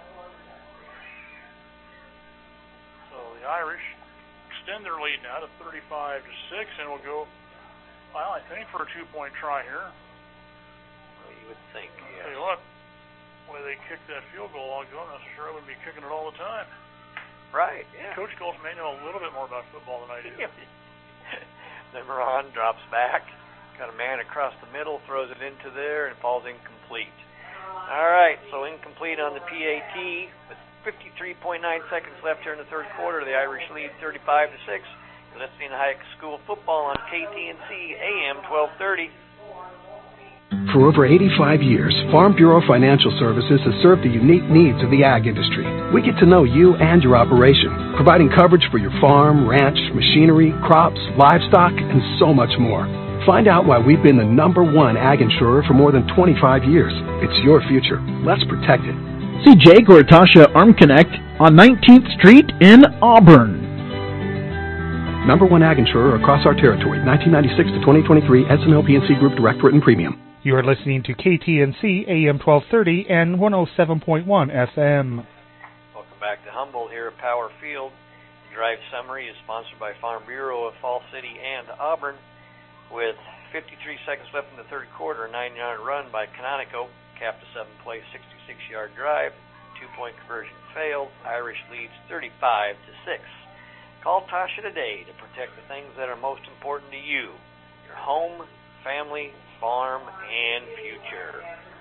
So the Irish extend their lead now to thirty-five to six, and we'll go, well, I think for a two-point try here. Well, you would think, yes. Tell you what, the way they kicked that field goal, I'll go, I'm not so sure I wouldn't be kicking it all the time. Right, yeah. Coach Goals may know a little bit more about football than I do. Limeron drops back, got a man across the middle, throws it into there, and falls incomplete. All right, so incomplete on the P A T with fifty-three point nine seconds left here in the third quarter. The Irish lead thirty-five to six. You're listening to High School Football on K T N C A M twelve thirty. For over eighty-five years, Farm Bureau Financial Services has served the unique needs of the ag industry. We get to know you and your operation, providing coverage for your farm, ranch, machinery, crops, livestock, and so much more. Find out why we've been the number one ag insurer for more than twenty-five years. It's your future. Let's protect it. See Jake or Tasha Arm Connect on nineteenth Street in Auburn. Number one ag insurer across our territory, nineteen ninety-six to twenty twenty-three, S and L P N C Group Direct Written Premium. You are listening to K T N C A M twelve thirty and one oh seven point one F M. Welcome back to Humboldt here at Power Field. The drive summary is sponsored by Farm Bureau of Fall City and Auburn. With fifty-three seconds left in the third quarter, a nine-yard run by Canonico capped a seven-play, sixty-six-yard drive. Two-point conversion failed. Irish leads thirty-five to six. Call Tasha today to protect the things that are most important to you: your home, family, farm, and future.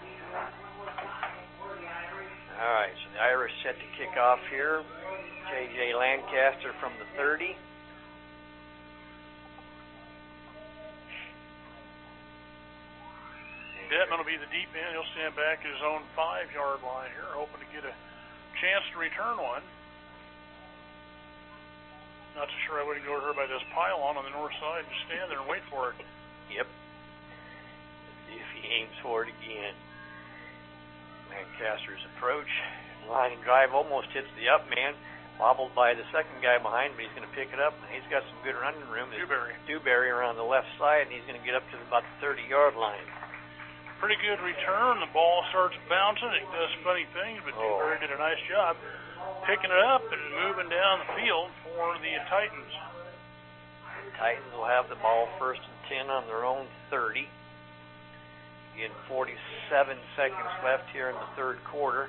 All right, so the Irish set to kick off here. J J Lancaster from the thirty. Detman will be the deep end. He'll stand back at his own five-yard line here, hoping to get a chance to return one. Not so sure I wouldn't go to her by this pylon on the north side and stand there and wait for it. Yep. See if he aims for it again. Lancaster's approach. Line drive almost hits the up man. Wobbled by the second guy behind, but he's going to pick it up. And he's got some good running room. Dewberry. Dewberry around the left side, and he's going to get up to about the thirty-yard line. Pretty good return. The ball starts bouncing. It does funny things, but oh. Dewberry did a nice job picking it up and moving down the field for the Titans. The Titans will have the ball first and ten on their own thirty. Again, forty-seven seconds left here in the third quarter.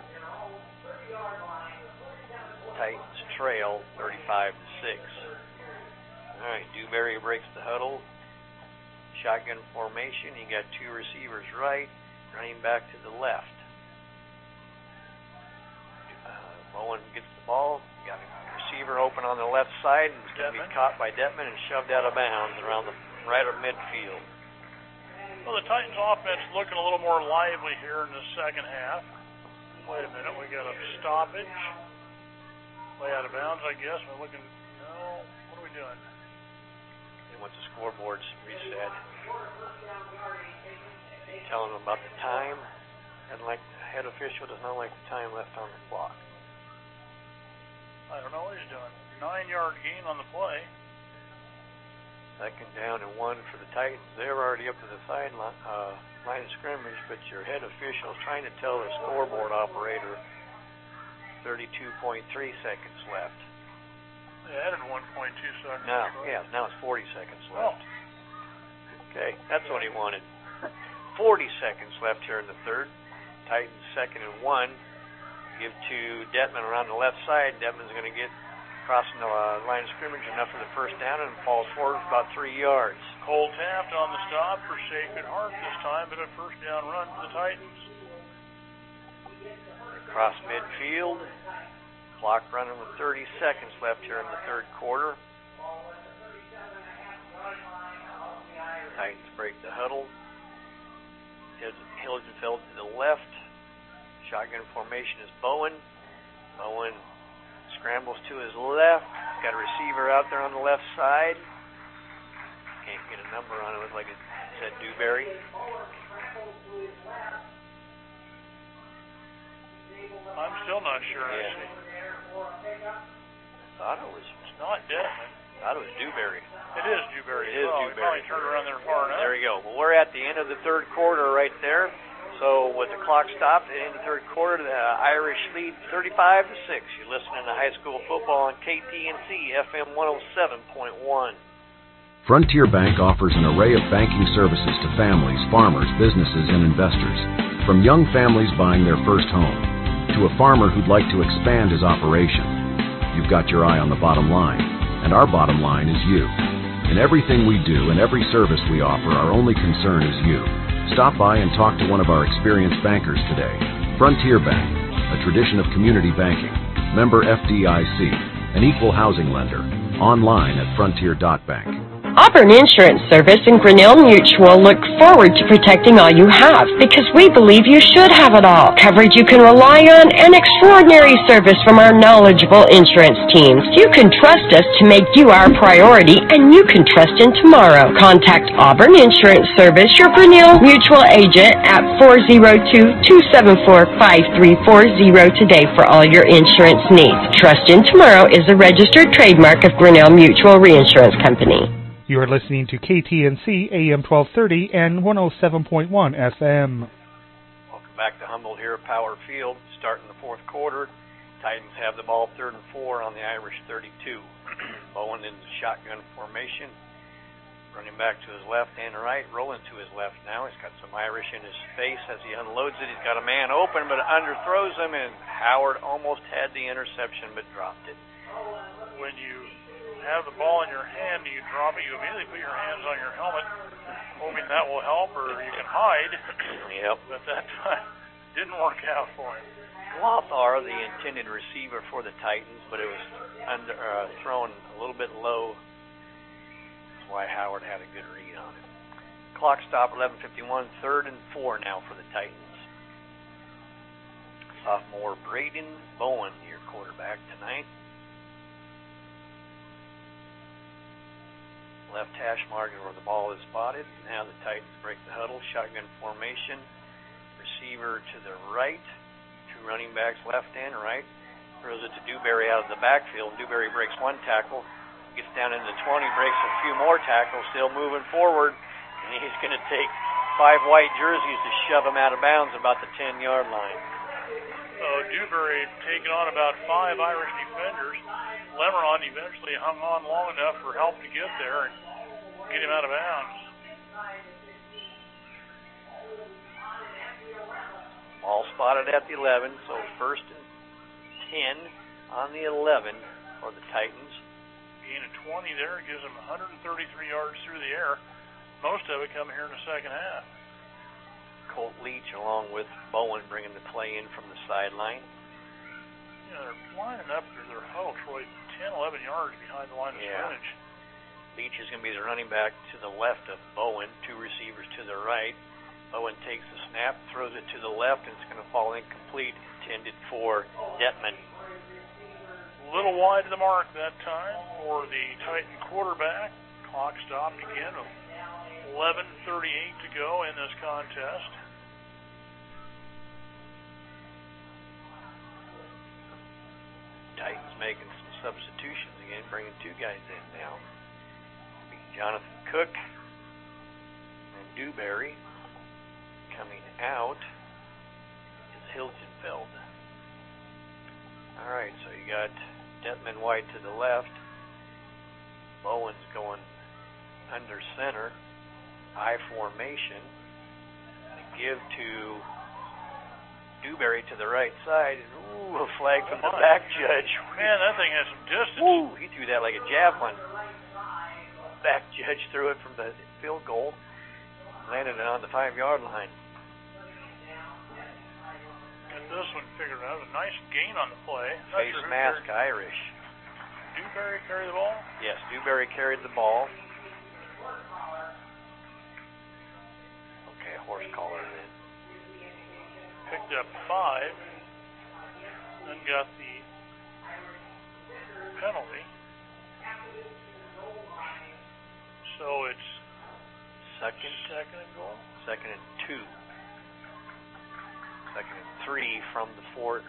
Titans trail thirty-five to six. All right, Dewberry breaks the huddle. Shotgun formation. You got two receivers right, running back to the left. Uh, Bowen gets the ball. You got a receiver open on the left side, and it's going to be caught by Detman and shoved out of bounds around the right of midfield. Well, the Titans offense looking a little more lively here in the second half. Wait a minute, we got a stoppage. Play out of bounds, I guess. We're looking. No, what are we doing? They want the scoreboards reset. Telling them about the time. And like the head official does not like the time left on the clock. I don't know what he's doing. Nine-yard gain on the play. Second down and one for the Titans. They're already up to the sideline uh, line of scrimmage, but your head official is trying to tell the scoreboard operator thirty-two point three seconds left. They added one point two seconds. Now, yeah, now it's forty seconds left. Oh. Okay, that's what he wanted. forty seconds left here in the third. Titans second and one. Give to Detman around the left side. Detman's going to get crossing the uh, line of scrimmage enough for the first down and falls forward for about three yards. Cole Taft on the stop for Sacred Heart this time, but a first down run for the Titans. Across midfield. Clock running with thirty seconds left here in the third quarter. Titans break the huddle. Hilgenfeld to the left. Shotgun formation is Bowen. Bowen scrambles to his left. Got a receiver out there on the left side. Can't get a number on it. Looks like it said Dewberry. I'm still not sure. Yeah. Thought it was. It's not Detman. Thought it was Dewberry. It is Dewberry. It is well, Dewberry. He probably turned around there far enough. There you go. Well, we're at the end of the third quarter right there. So with the clock stopped at the end of the third quarter, the Irish lead thirty-five to six. You're listening to high school football on K T N C F M one oh seven point one. Frontier Bank offers an array of banking services to families, farmers, businesses, and investors. From young families buying their first home to a farmer who'd like to expand his operation. You've got your eye on the bottom line, and our bottom line is you. In everything we do and every service we offer, our only concern is you. Stop by and talk to one of our experienced bankers today. Frontier Bank, a tradition of community banking. Member F D I C, an equal housing lender. Online at frontier dot bank. Auburn Insurance Service and Grinnell Mutual look forward to protecting all you have because we believe you should have it all. Coverage you can rely on and extraordinary service from our knowledgeable insurance teams. You can trust us to make you our priority and you can trust in tomorrow. Contact Auburn Insurance Service, your Grinnell Mutual agent at four oh two, two seven four, five three four oh today for all your insurance needs. Trust in Tomorrow is a registered trademark of Grinnell Mutual Reinsurance Company. You are listening to K T N C A M twelve thirty and one oh seven point one F M. Welcome back to Humboldt here at Power Field. Starting the fourth quarter. Titans have the ball third and four on the Irish thirty-two. Bowen in the shotgun formation. Running back to his left and right. Rolling to his left now. He's got some Irish in his face as he unloads it. He's got a man open, but underthrows him, and Howard almost had the interception but dropped it. When you have the ball in your hand and you drop it, you immediately put your hands on your helmet, hoping that will help, or you can hide. Yep. But that time didn't work out for him. Lothar, the intended receiver for the Titans, but it was under, uh, thrown a little bit low. That's why Howard had a good read on it. Clock stop, eleven fifty-one, third and four now for the Titans. Sophomore Braden Bowen, your quarterback tonight. Left hash margin where the ball is spotted. Now the Titans break the huddle. Shotgun formation. Receiver to the right. Two running backs left and right. Throws it to Dewberry out of the backfield. Dewberry breaks one tackle. Gets down into the twenty. Breaks a few more tackles. Still moving forward. And he's going to take five white jerseys to shove him out of bounds about the ten-yard line. So Dewberry taking on about five Irish defenders. Lemeron eventually hung on long enough for help to get there and get him out of bounds. All spotted at the eleven, so first and ten on the eleven for the Titans. Gain of twenty there gives them one hundred thirty-three yards through the air. Most of it coming here in the second half. Colt Leach along with Bowen bringing the play in from the sideline. Yeah, they're lining up their, their huddle, Troy, ten, eleven yards behind the line of yeah. scrimmage. Leach is going to be the running back to the left of Bowen, two receivers to the right. Bowen takes the snap, throws it to the left, and it's going to fall incomplete, intended for Detman. A little wide of the mark that time for the Titan quarterback. Clock stopped again with eleven thirty-eight to go in this contest. Titans making some substitutions again, bringing two guys in now. Jonathan Cook and Dewberry. Coming out is Hilgenfeld. All right, so you got Detman White to the left. Bowen's going under center. I formation. Give to Dewberry to the right side. Ooh, a flag from the back judge. Man, that thing has some distance. Ooh, he threw that like a javelin. Back judge threw it from the field goal. Landed it on the five-yard line. Got this one figured out. A nice gain on the play. Face sure mask carried. Irish. Dewberry carried the ball? Yes, Dewberry carried the ball. Okay, horse collar then. Picked up five. Then got the penalty. So it's second, second and goal. Second and two. Second and three from the fort.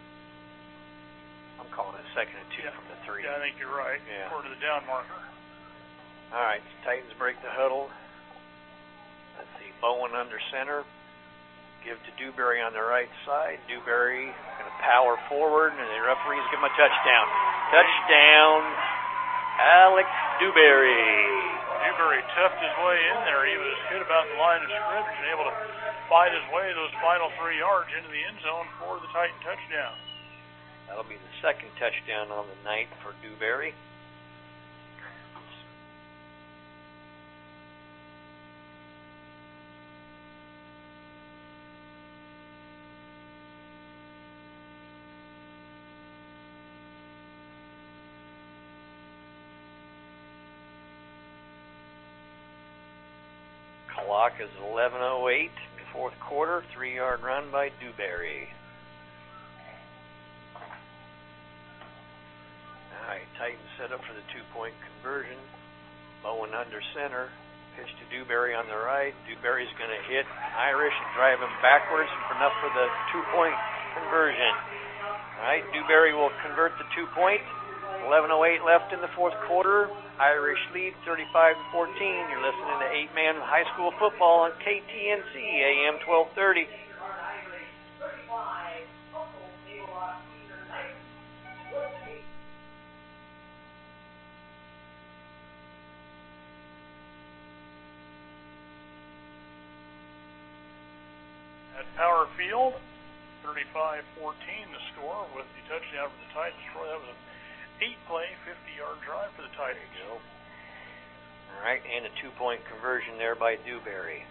I'm calling it second and two yeah. from the three. Yeah, I think you're right. Yeah. According to the down marker. All right, Titans break the huddle. Let's see, Bowen under center. Give to Dewberry on the right side. Dewberry going to power forward, and the referees give him a touchdown. Touchdown, Alex Dewberry. Dewberry toughed his way in there. He was hit about the line of scrimmage and able to fight his way those final three yards into the end zone for the Titan touchdown. That'll be the second touchdown on the night for Dewberry. Clock is eleven oh eight, fourth quarter, three-yard run by Dewberry. All right, Titans set up for the two-point conversion. Bowen under center, pitch to Dewberry on the right. Dewberry's going to hit Irish and drive him backwards enough for the two-point conversion. All right, Dewberry will convert the two-point. eleven oh eight left in the fourth quarter. Irish lead thirty-five to fourteen. You're listening to eight-man high school football on K T N C A M twelve thirty. At Power Field, thirty-five fourteen the score with the touchdown for the Titans. Troy, that was an eight-play, fifty-yard drive for the Titans. Go. All right, and a two-point conversion there by Dewberry.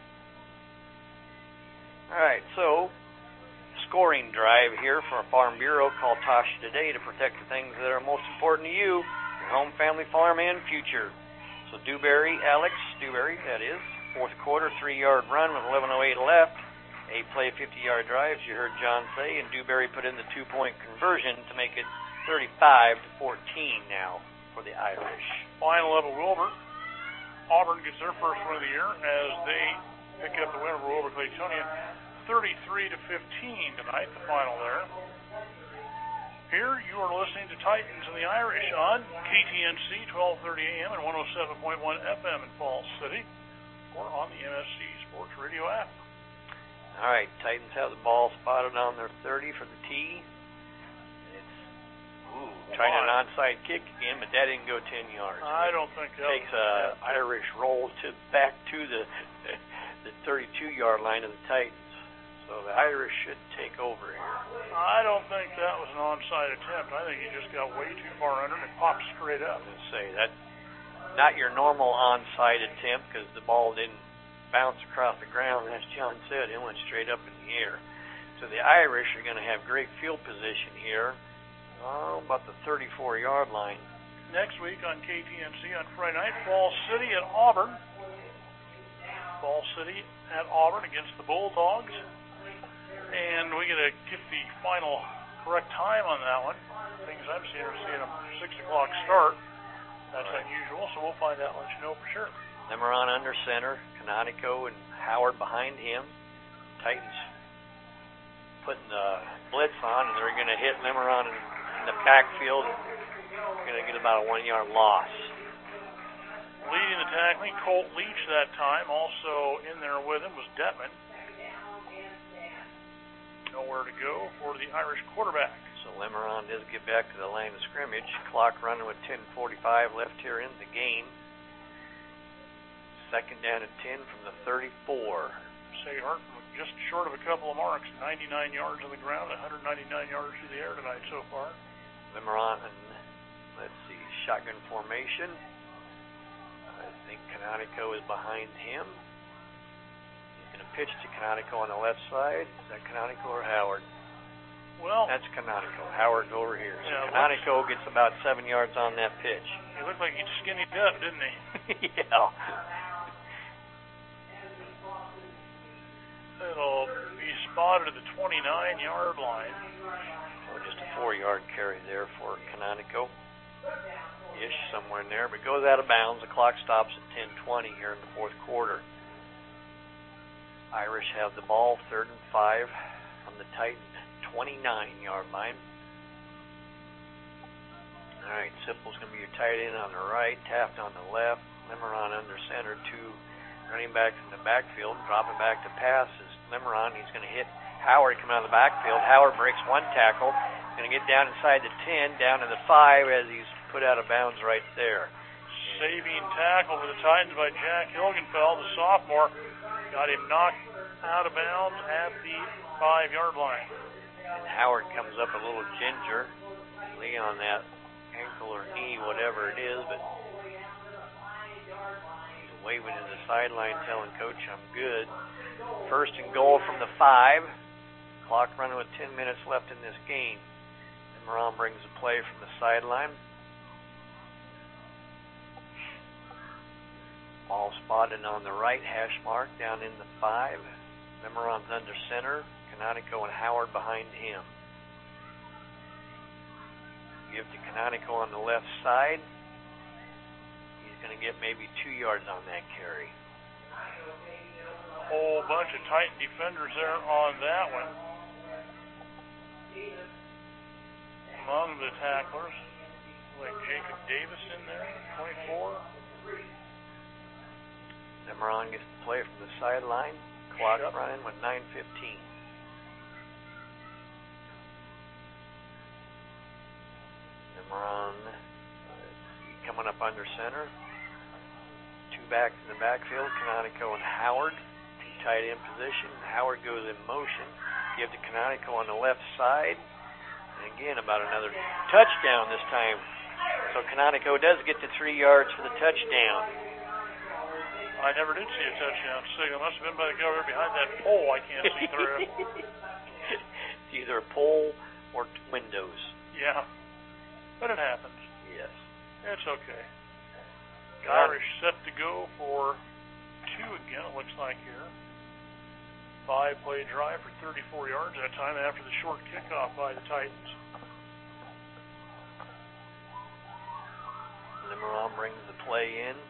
All right, so scoring drive here for Farm Bureau. Call Tasha today to protect the things that are most important to you, your home, family, farm, and future. So Dewberry, Alex Dewberry, that is, fourth quarter, three-yard run with eleven oh eight left. Eight-play, fifty-yard drives, you heard John say, and Dewberry put in the two-point conversion to make it thirty-five to fourteen now for the Irish. Final level Wilbur. Auburn gets their first win of the year as they pick up the win over Wilbur Claytonia, thirty-three to fifteen tonight, the final there. Here you are listening to Titans and the Irish on K T N C, twelve thirty A M and one oh seven point one F M in Falls City, or on the M S C Sports Radio app. All right, Titans have the ball spotted on their thirty for the tee. It's ooh, trying an onside kick again, but that didn't go ten yards. I don't think that takes a Irish roll to back to the the thirty-two-yard line of the Titans. So the Irish should take over here. I don't think that was an onside attempt. I think he just got way too far under and it popped straight up. I was going to say that not your normal onside attempt because the ball didn't bounce across the ground, and as John said, it went straight up in the air. So the Irish are going to have great field position here, oh, about the thirty-four-yard line. Next week on K T N C on Friday night, Falls City at Auburn. Falls City at Auburn against the Bulldogs. And we got to get the final correct time on that one. Things I'm seeing are seeing a six o'clock start. That's right. Unusual, so we'll find out and let you know for sure. Lemeron under center, Canonico and Howard behind him. Titans putting the blitz on, and they're going to hit Lemeron in, in the backfield. They're going to get about a one-yard loss. Leading the tackling, Colt Leach that time. Also in there with him was Detman. Nowhere to go for the Irish quarterback. So Lemeron does get back to the line of scrimmage. Clock running with ten forty-five left here in the game. Second down and ten from the thirty-four. Say Harton just short of a couple of marks. ninety-nine yards on the ground, one hundred ninety-nine yards through the air tonight so far. Lemeron, let's see, shotgun formation. I think Canonico is behind him. He's going to pitch to Canonico on the left side. Is that Canonico or Howard? Well, that's Canonico. Howard's over here. So yeah, Canonico gets about seven yards on that pitch. He looked like he skinnied up, didn't he? Yeah. It'll be spotted at the twenty-nine yard line. So just a four-yard carry there for Canonico. Ish, somewhere in there, but goes out of bounds. The clock stops at ten twenty here in the fourth quarter. Irish have the ball, third and five from the Titan twenty-nine yard line. All right, Sipple's going to be your tight end on the right, Taft on the left, Lemeron under center, two running backs in the backfield, dropping back to passes. Lemeron, he's going to hit Howard coming out of the backfield. Howard breaks one tackle, going to get down inside the ten, down to the five as he's put out of bounds right there. Saving tackle for the Titans by Jack Hilgenfeld, the sophomore, got him knocked out of bounds at the five yard line. And Howard comes up a little ginger, Lee on that ankle or knee, whatever it is, but he's waving to the sideline telling Coach I'm good. First and goal from the five. Clock running with ten minutes left in this game. And Moran brings the play from the sideline. Ball spotted on the right hash mark down in the five. Memoron's under center. Canonico and Howard behind him. Give to Canonico on the left side. He's going to get maybe two yards on that carry. Whole bunch of Titan defenders there on that one. Among the tacklers, like Jacob Davis in there, twenty-four. Lemeron gets the play from the sideline. Clock yep. running with nine fifteen. Lemeron coming up under center. Two backs in the backfield, Canonico and Howard. Two tight end position. Howard goes in motion. Give to Canonico on the left side. And again, about another touchdown this time. So Canonico does get to three yards for the touchdown. I never did see a touchdown signal. Must have been by the guy behind that pole I can't see through. It's either a pole or t- windows. Yeah. But it happens. Yes. It's okay. Irish set to go for two again, it looks like here. Five-play drive for thirty-four yards that time after the short kickoff by the Titans. Lemeron brings the play in.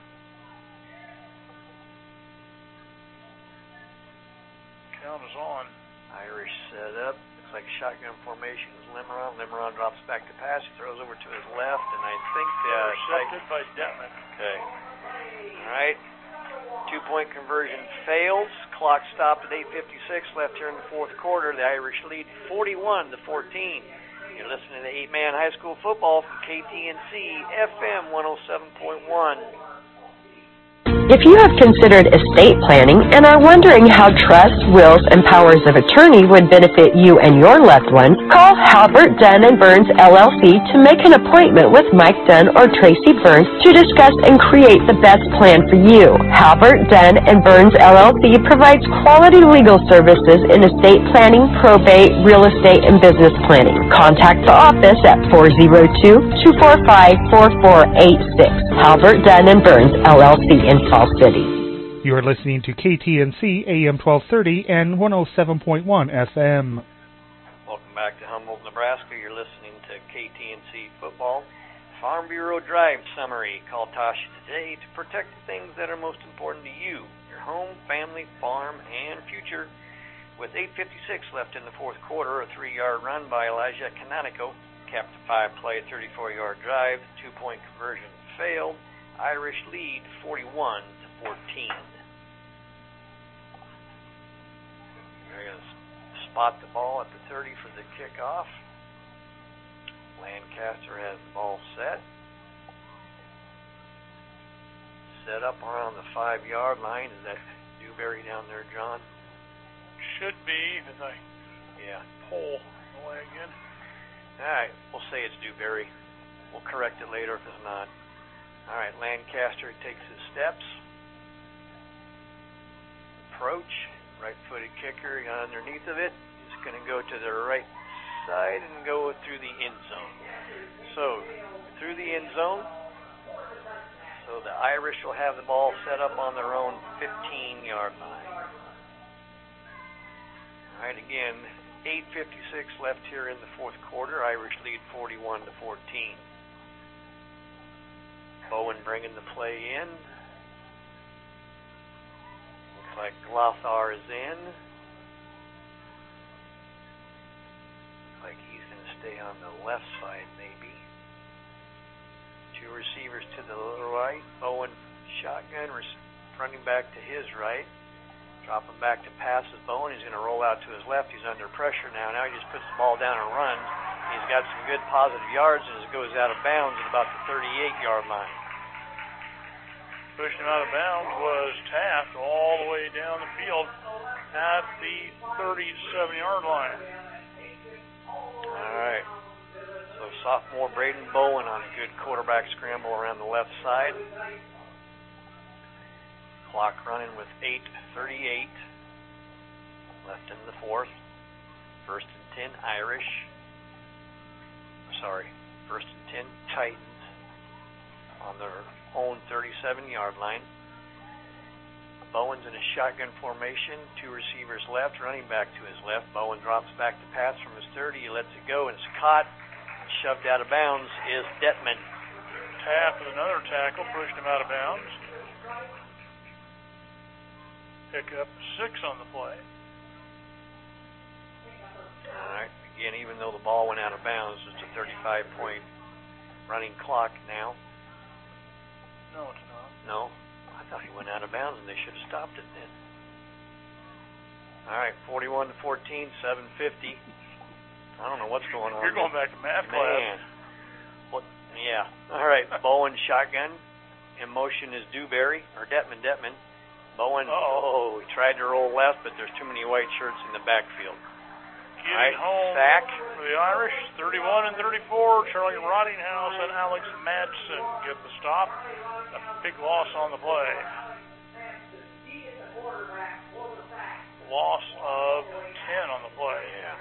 Count is on. Irish set up. Looks like shotgun formation is Lemeron. Lemeron drops back to pass. He throws over to his left, and I think uh, intercepted by Detman. Okay. All right. Two-point conversion fails. Clock stopped at eight fifty-six left here in the fourth quarter. The Irish lead forty-one to fourteen. You're listening to eight man High School Football from K T N C F M one oh seven point one. If you have considered estate planning and are wondering how trust, wills, and powers of attorney would benefit you and your loved ones, call Halbert, Dunn and Burns, L L C to make an appointment with Mike Dunn or Tracy Burns to discuss and create the best plan for you. Halbert, Dunn and Burns, L L C provides quality legal services in estate planning, probate, real estate, and business planning. Contact the office at four oh two, two four five, four four eight six. Halbert, Dunn and Burns, L L C in Fall City. You are listening to K T N C A M twelve thirty and one oh seven point one F M. Welcome back to Humboldt, Nebraska. You're listening to K T N C Football. Farm Bureau Drive Summary. Call Tasha today to protect the things that are most important to you, your home, family, farm, and future. With eight fifty-six left in the fourth quarter, a three-yard run by Elijah Canonico capped a five-play, thirty-four-yard drive. Two-point conversion failed. Irish lead forty-one to fourteen. They're going to spot the ball at the thirty for the kickoff. Lancaster has the ball set. Set up around the five-yard line. Is that Dewberry down there, John? Should be, as I yeah. pull away again. All right, we'll say it's Dewberry. We'll correct it later if it's not. All right, Lancaster takes his steps. Approach, right-footed kicker underneath of it. He's going to go to the right side and go through the end zone. So, through the end zone. So the Irish will have the ball set up on their own fifteen-yard line. All right, again, eight fifty-six left here in the fourth quarter. Irish lead forty-one to fourteen. Bowen bringing the play in. Looks like Glothar is in. Looks like he's going to stay on the left side, maybe. Two receivers to the right. Bowen shotgun, running back to his right. Dropping back to passes. Bowen, he's going to roll out to his left. He's under pressure now. Now he just puts the ball down and runs. He's got some good positive yards as it goes out of bounds at about the thirty-eight-yard line. Pushing him out of bounds was Taft all the way down the field at the thirty-seven-yard line. All right. So sophomore Braden Bowen on a good quarterback scramble around the left side. Clock running with eight thirty-eight left in the fourth. First and ten, Irish. Sorry, first and ten, Titans on their own thirty-seven-yard line. Bowen's in a shotgun formation, two receivers left, running back to his left. Bowen drops back to pass from his thirty. He lets it go, and it's caught. Shoved out of bounds is Detman. Taft with another tackle, pushed him out of bounds. Pick up six on the play. All right. Again, even though the ball went out of bounds, it's a thirty-five point running clock now. No, it's not. No? I thought he went out of bounds and they should have stopped it then. All right, forty-one to fourteen, seven fifty. I don't know what's going on. You're going back to math Man. class. What? Yeah. All right, Bowen shotgun. In motion is Dewberry, or Detman, Detman. Bowen, Uh-oh. oh, he tried to roll left, but there's too many white shirts in the backfield. Getting right, home sack. for the Irish, thirty-one and thirty-four. Charlie Rottinghouse and Alex Madsen get the stop. A big loss on the play. Loss of ten on the play. Yeah.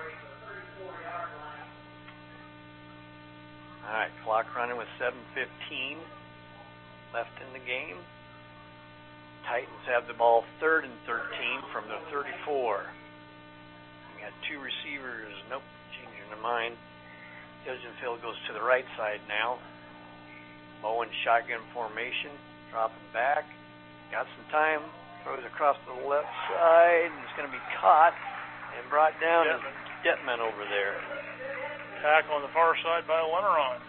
All right, clock running with seven fifteen left in the game. Titans have the ball third and thirteen from the thirty-four. We got two receivers. Nope, changing their mind. Hilgenfield goes to the right side now. Bowen shotgun formation, dropping back. Got some time. Throws across the left side. And it's going to be caught and brought down to Detman over there. Tackle on the far side by Leneron.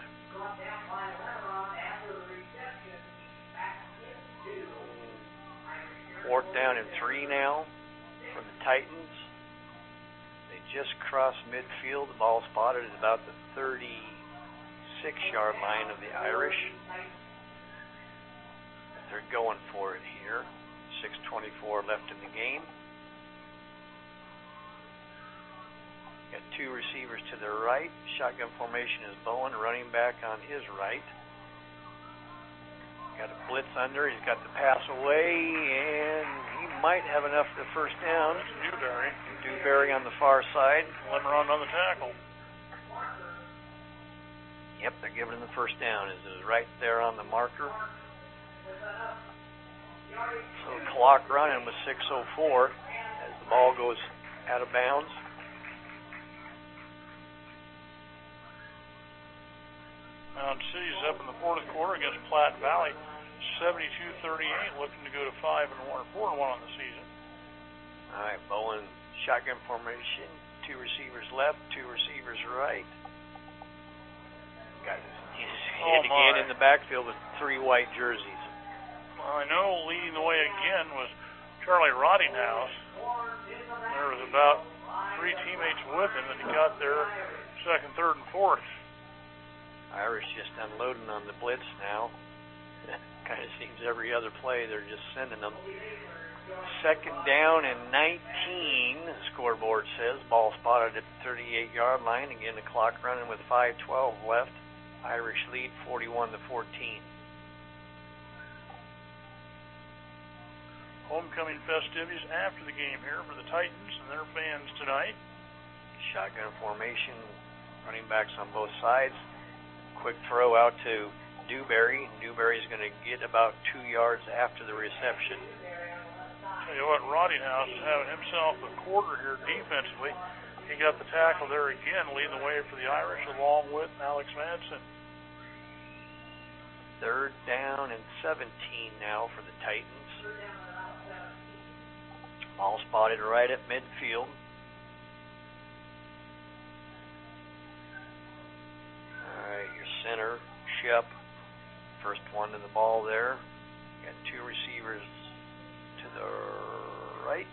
Fourth down and three now for the Titans. They just crossed midfield. The ball spotted at about the thirty-six-yard line of the Irish. They're going for it here. six twenty-four left in the game. Got two receivers to their right. Shotgun formation is Bowen, running back on his right. Got a blitz under. He's got the pass away, and he might have enough for the first down. Dewberry. Dewberry on the far side. Lemeron on the tackle. Yep, they're giving him the first down. Is it right there on the marker? So the clock running with six oh four as the ball goes out of bounds. Mound City's up in the fourth quarter against Platte Valley, seventy-two thirty-eight, looking to go to five and one, or four and one on the season. All right, Bowen shotgun formation, two receivers left, two receivers right. Got his He's Oh, hit again my. in the backfield with three white jerseys. Well, I know leading the way again was Charlie Rottinghouse. There was about three teammates with him, and he got there second, third, and fourth. Irish just unloading on the blitz now. Kind of seems every other play they're just sending them. Second down and nineteen, the scoreboard says. Ball spotted at the thirty-eight-yard line. Again, the clock running with five twelve left. Irish lead forty-one to fourteen. Homecoming festivities after the game here for the Titans and their fans tonight. Shotgun formation, running backs on both sides. Quick throw out to Dewberry. Dewberry's going to get about two yards after the reception. Tell you what, Rottinghouse is having himself a quarter here defensively. He got the tackle there again, leading the way for the Irish along with Alex Madsen. Third down and seventeen now for the Titans. Ball spotted right at midfield. All right, your center, Shep, first one to the ball there. Got two receivers to the right.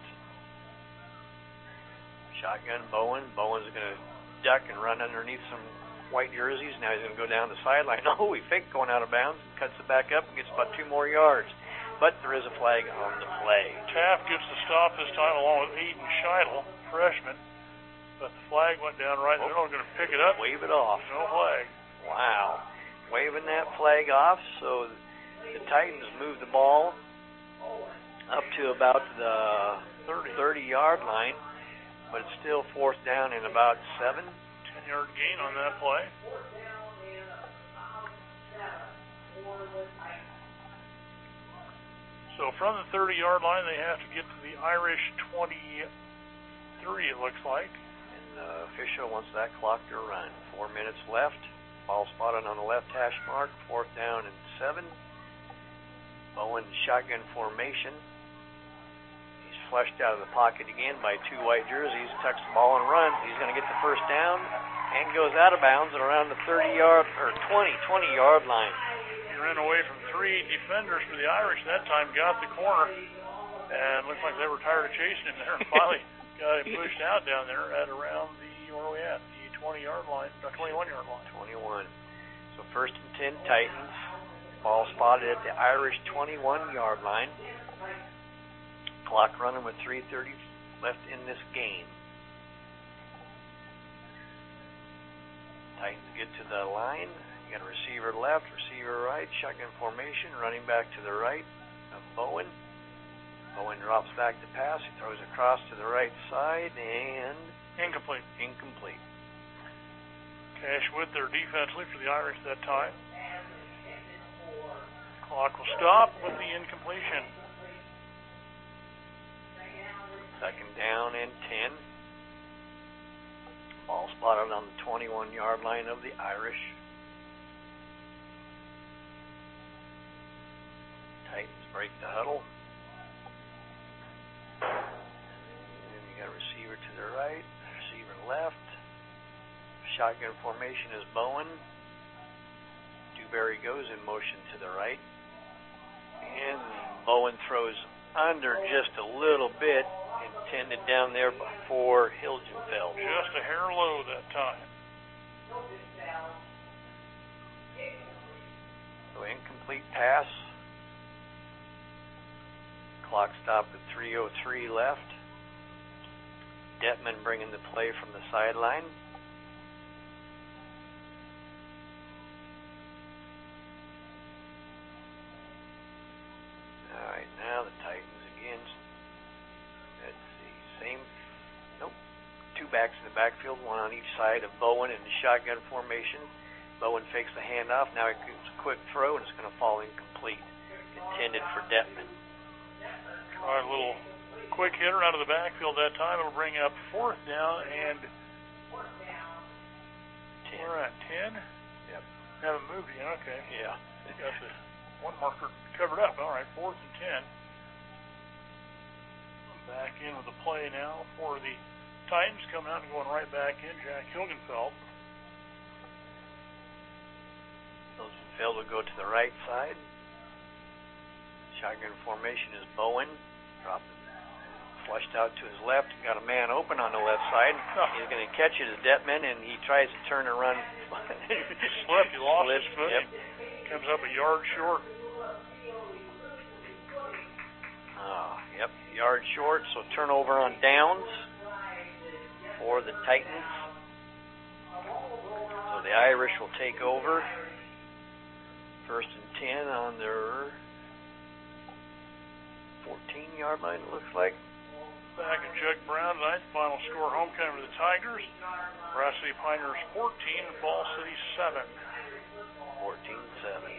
Shotgun Bowen. Bowen's going to duck and run underneath some white jerseys. Now he's going to go down the sideline. Oh, he faked going out of bounds and cuts it back up and gets about two more yards. But there is a flag on the play. Taft gets the stop this time along with Aiden Scheidel, freshman. But the flag went down right in the middle. We're going to pick it up. Wave it off. No flag. Wow. Waving that flag off, so the Titans move the ball up to about the thirty-yard line, but it's still fourth down and about seven. ten-yard gain on that play. So from the thirty-yard line, they have to get to the Irish twenty-three, it looks like. And the official wants that clock to run. Four minutes left. Ball spotted on the left hash mark. Fourth down and seven. Bowen shotgun formation. He's flushed out of the pocket again by two white jerseys. Tucks the ball and runs. He's going to get the first down and goes out of bounds at around the thirty-yard or twenty, twenty-yard line. He ran away from three defenders for the Irish that time, got the corner, and looked like they were tired of chasing him there, and finally got him pushed out down there at around the, where are we at, the twenty-yard line, no, twenty-one-yard line. twenty-one. So first and ten, Titans. Ball spotted at the Irish twenty-one-yard line. Clock running with three thirty left in this game. Titans get to the line. You got a receiver left, receiver right, shotgun formation, running back to the right of Bowen. Bowen drops back to pass. He throws across to the right side and incomplete. Incomplete. Cash with their defensively for the Irish that time. Clock will stop with the incompletion. Second down and ten. Ball spotted on the twenty-one-yard line of the Irish. Titans break the huddle. And you got a receiver to the right, receiver left. Shotgun formation is Bowen. Dewberry goes in motion to the right. And Bowen throws under just a little bit, intended down there before Hilgenfeld. Just a hair low that time. So incomplete pass. Clock stopped at three oh three left. Detman bringing the play from the sideline. All right, now the Titans again. Let's see, same, nope, two backs in the backfield, one on each side of Bowen in the shotgun formation. Bowen fakes the handoff. Now he gives a quick throw, and it's going to fall incomplete. Intended for Detman. Try a little quick hitter out of the backfield that time. It'll bring up fourth down and ten. We're at ten? Yep. Haven't moved yet, okay. Yeah. Got the one marker covered up. All right, fourth and ten. Back in with the play now for the Titans, coming out and going right back in. Jack Hilgenfeld. Phil will go to the right side. Shotgun formation is Bowen. Drop it. Flushed out to his left. Got a man open on the left side. He's going to catch it as Detman, and he tries to turn and run. Slipped. He lost his footing. Yep. Comes up a yard short. Oh, yep, yard short. So turnover on downs for the Titans. So the Irish will take over. First and ten on their fourteen-yard line, it looks like. Back at Chuck Brown tonight, final score homecoming for the Tigers. Brass City Pioneers fourteen, Fall City seven. fourteen seven.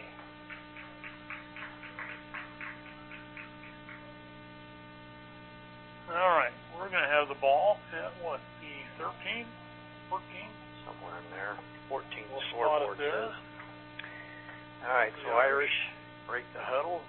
All right, we're going to have the ball at what, the thirteen, fourteen? Somewhere in there. fourteen We'll scoreboard says. All right, so Yeah. Irish break the huddle.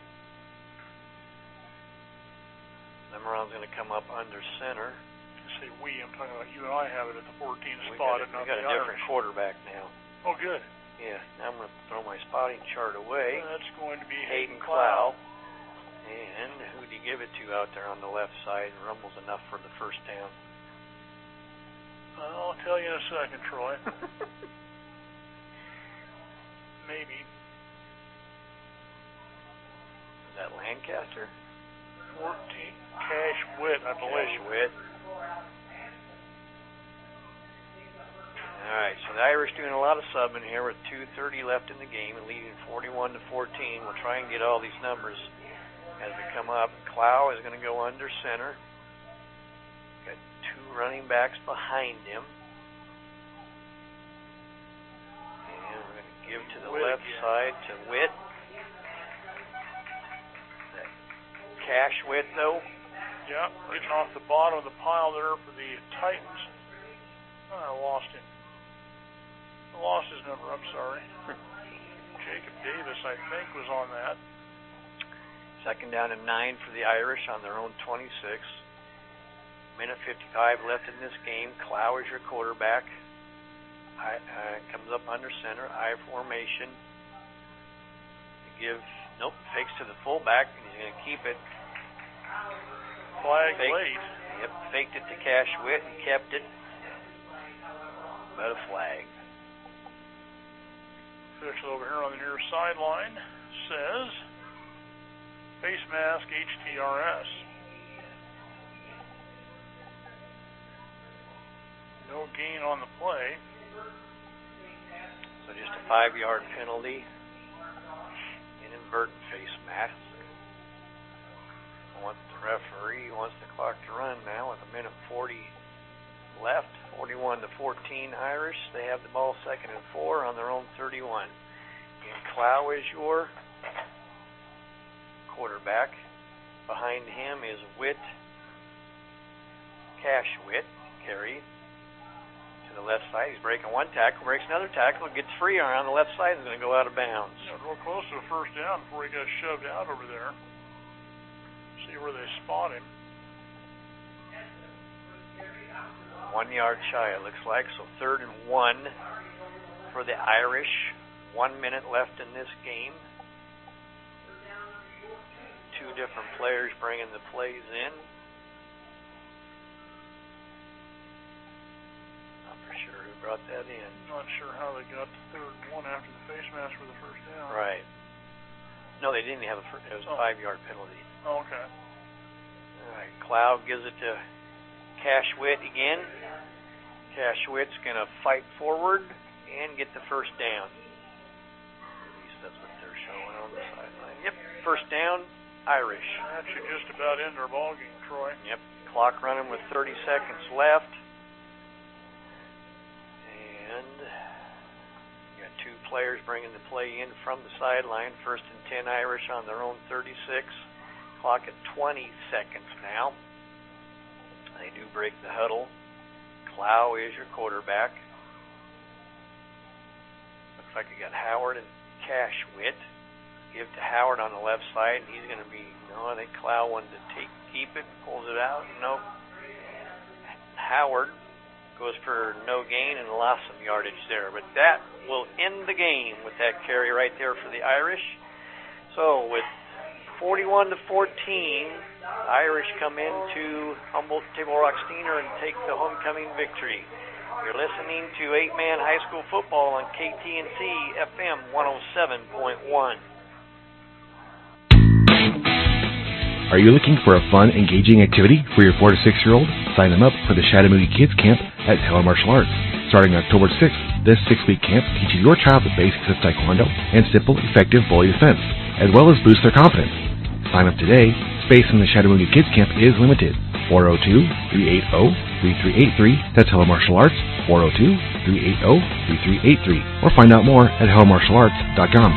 Lemeron's going to come up under center. I say we, I'm talking about you and I have it at the fourteen We spot got, and not we got the a different Irish. quarterback now. Oh, good. Yeah, now I'm going to throw my spotting chart away. That's going to be Hayden Hayden Clow. And who do you give it to out there on the left side? Rumble's enough for the first down. I'll tell you in a second, Troy. Maybe. Is that Lancaster? fourteen. Cash Witt, I believe. Cash Witt. All right, so the Irish doing a lot of subbing here with two thirty left in the game and leading forty-one to fourteen. We'll try and get all these numbers as they come up. Clow is going to go under center. Got two running backs behind him. And we're going to give to the Witt left again. side to Witt. That Cash Witt, though. Yeah, getting off the bottom of the pile there for the Titans. Oh, I lost him. I lost his number, I'm sorry. Jacob Davis, I think, was on that. Second down and nine for the Irish on their own twenty-six. Minute fifty-five left in this game. Clow is your quarterback. I, uh, comes up under center. I formation. Give, nope, fakes to the fullback, and he's going to keep it. Flag Faked, late. Yep, faked it to Cash Witt and kept it. But a flag. Official over here on the near sideline says face mask H T R S. No gain on the play. So just a five-yard penalty. Inadvertent face mask. Wants the referee wants the clock to run now with a minute forty left. forty-one to fourteen Irish. They have the ball second and four on their own thirty-one. And Clow is your quarterback. Behind him is Witt. Cash Witt. Carry to the left side. He's breaking one tackle, breaks another tackle, gets free on the left side and is going to go out of bounds. Yeah, real close to the first down before he got shoved out over there. See where they spot him. One yard shy, it looks like. So third and one for the Irish. One minute left in this game. Two different players bringing the plays in. Not for sure who brought that in. Not sure how they got the third and one after the face mask for the first down. Right. No, they didn't have a first. It was a Oh. five-yard penalty. Oh, okay. All right, Cloud gives it to Cash Witt again. Cash Witt's going to fight forward and get the first down. At least that's what they're showing on the sideline. Yep, first down, Irish. That should just about end our ball game, Troy. Yep, clock running with thirty seconds left. And you got two players bringing the play in from the sideline. First and ten Irish on their own thirty-six. Clock at twenty seconds now. They do break the huddle. Clow is your quarterback. Looks like you got Howard and Cash Witt. Give to Howard on the left side, and he's going to be, no, I think Clow wanted to take, keep it, pulls it out. Nope. Howard Goes for no gain and lost some yardage there. But that will end the game with that carry right there for the Irish. So with forty-one to fourteen, Irish come into Humboldt Table Rock Steiner and take the homecoming victory. You're listening to eight man High School Football on K T N C F M one oh seven point one. Are you looking for a fun, engaging activity for your four to six year old? Sign them up for the Chattahoochee Kids Camp at Taylor Martial Arts. Starting October sixth, this six-week camp teaches your child the basics of Taekwondo and simple, effective bully defense, as well as boost their confidence. Sign up today. Space in the Chattahoochee Kids Camp is limited. four oh two, three eight oh, three three eight three. That's Hello Martial Arts. four oh two, three eight oh, three three eight three. Or find out more at hello martial arts dot com.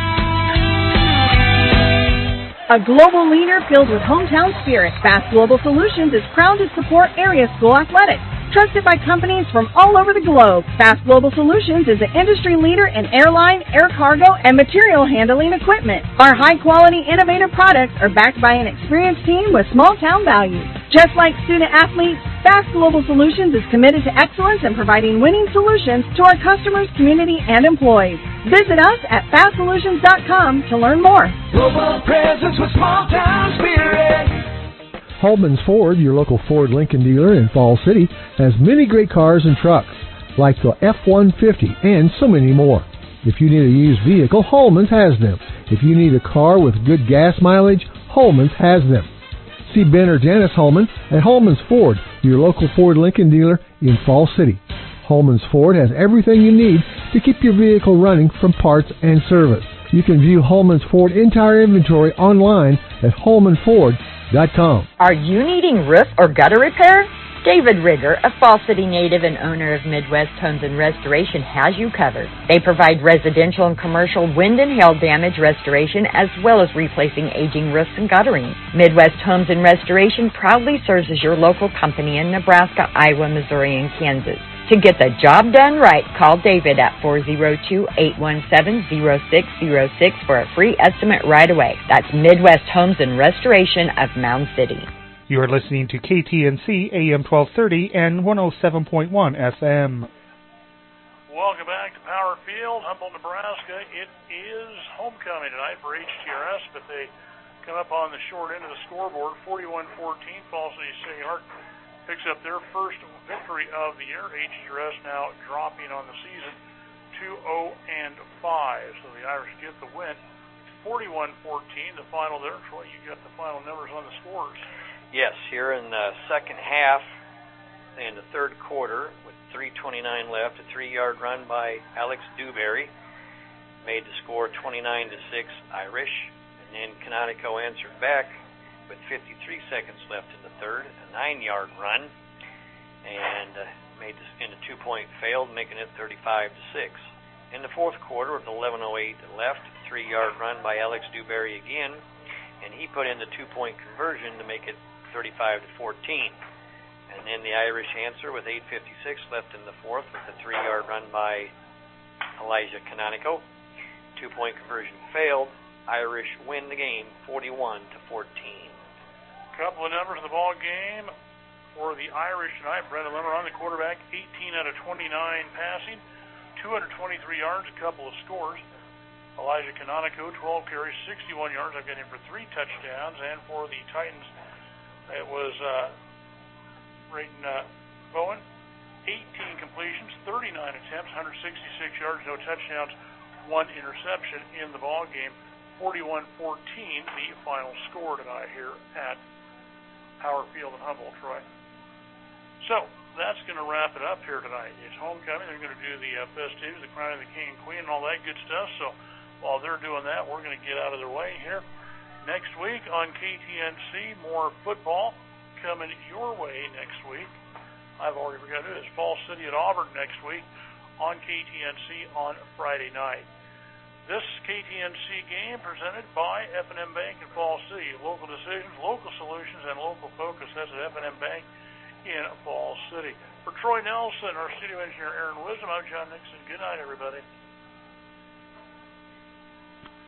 A global leader filled with hometown spirit, Fast Global Solutions is proud to support area school athletics. Trusted by companies from all over the globe, Fast Global Solutions is the industry leader in airline, air cargo, and material handling equipment. Our high-quality, innovative products are backed by an experienced team with small-town values. Just like student-athletes, Fast Global Solutions is committed to excellence in providing winning solutions to our customers, community, and employees. Visit us at fast solutions dot com to learn more. Global presence with small-town spirit. Holman's Ford, your local Ford Lincoln dealer in Fall City, has many great cars and trucks, like the F one fifty and so many more. If you need a used vehicle, Holman's has them. If you need a car with good gas mileage, Holman's has them. See Ben or Janice Holman at Holman's Ford, your local Ford Lincoln dealer in Fall City. Holman's Ford has everything you need to keep your vehicle running from parts and service. You can view Holman's Ford entire inventory online at holman ford dot com. Are you needing roof or gutter repair? David Rigger, a Fall City native and owner of Midwest Homes and Restoration, has you covered. They provide residential and commercial wind and hail damage restoration as well as replacing aging roofs and guttering. Midwest Homes and Restoration proudly serves as your local company in Nebraska, Iowa, Missouri, and Kansas. To get the job done right, call David at four oh two, eight one seven, oh six oh six for a free estimate right away. That's Midwest Homes and Restoration of Mound City. You are listening to K T N C A M twelve thirty and one oh seven point one F M. Welcome back to Power Field, Humboldt, Nebraska. It is homecoming tonight for H T R S, but they come up on the short end of the scoreboard, forty-one fourteen. Fall City City Heart picks up their first victory of the year. H T R S now dropping on the season two oh and five. So the Irish get the win. forty-one fourteen, the final there. Troy, you got the final numbers on the scores. Yes, here in the second half and the third quarter with three twenty-nine left, a three-yard run by Alex Dewberry made the score twenty-nine to six Irish. And then Canonico answered back with fifty-three seconds left in the third, a nine-yard run, and uh, made this into two-point failed, making it thirty-five to six. In the fourth quarter with eleven oh eight left, three-yard run by Alex Dewberry again, and he put in the two-point conversion to make it thirty-five to fourteen. And then the Irish answer with eight fifty-six left in the fourth with a three-yard run by Elijah Canonico. Two-point conversion failed. Irish win the game forty-one to fourteen. Couple of numbers in the ball game for the Irish tonight. Brendan Limmer on the quarterback, eighteen out of twenty-nine passing, two hundred twenty-three yards, a couple of scores. Elijah Canonico, twelve carries, sixty-one yards. I've got him for three touchdowns. And for the Titans, it was uh, Braden uh, Bowen, eighteen completions, thirty-nine attempts, one hundred sixty-six yards, no touchdowns, one interception in the ball game. forty-one fourteen, the final score tonight here at Power Field in Humboldt, Troy. So that's going to wrap it up here tonight. It's homecoming. They're going to do the uh, festivities, the crowning of the king and queen, and all that good stuff. So while they're doing that, we're going to get out of their way here. Next week on K T N C, more football coming your way next week. I've already forgot who it is. Fall City at Auburn next week on K T N C on Friday night. This K T N C game presented by F and M Bank in Fall City. Local decisions, local solutions, and local focus. That's at F and M Bank in Fall City. For Troy Nelson, our studio engineer Aaron Wisdom, I'm John Nixon. Good night, everybody.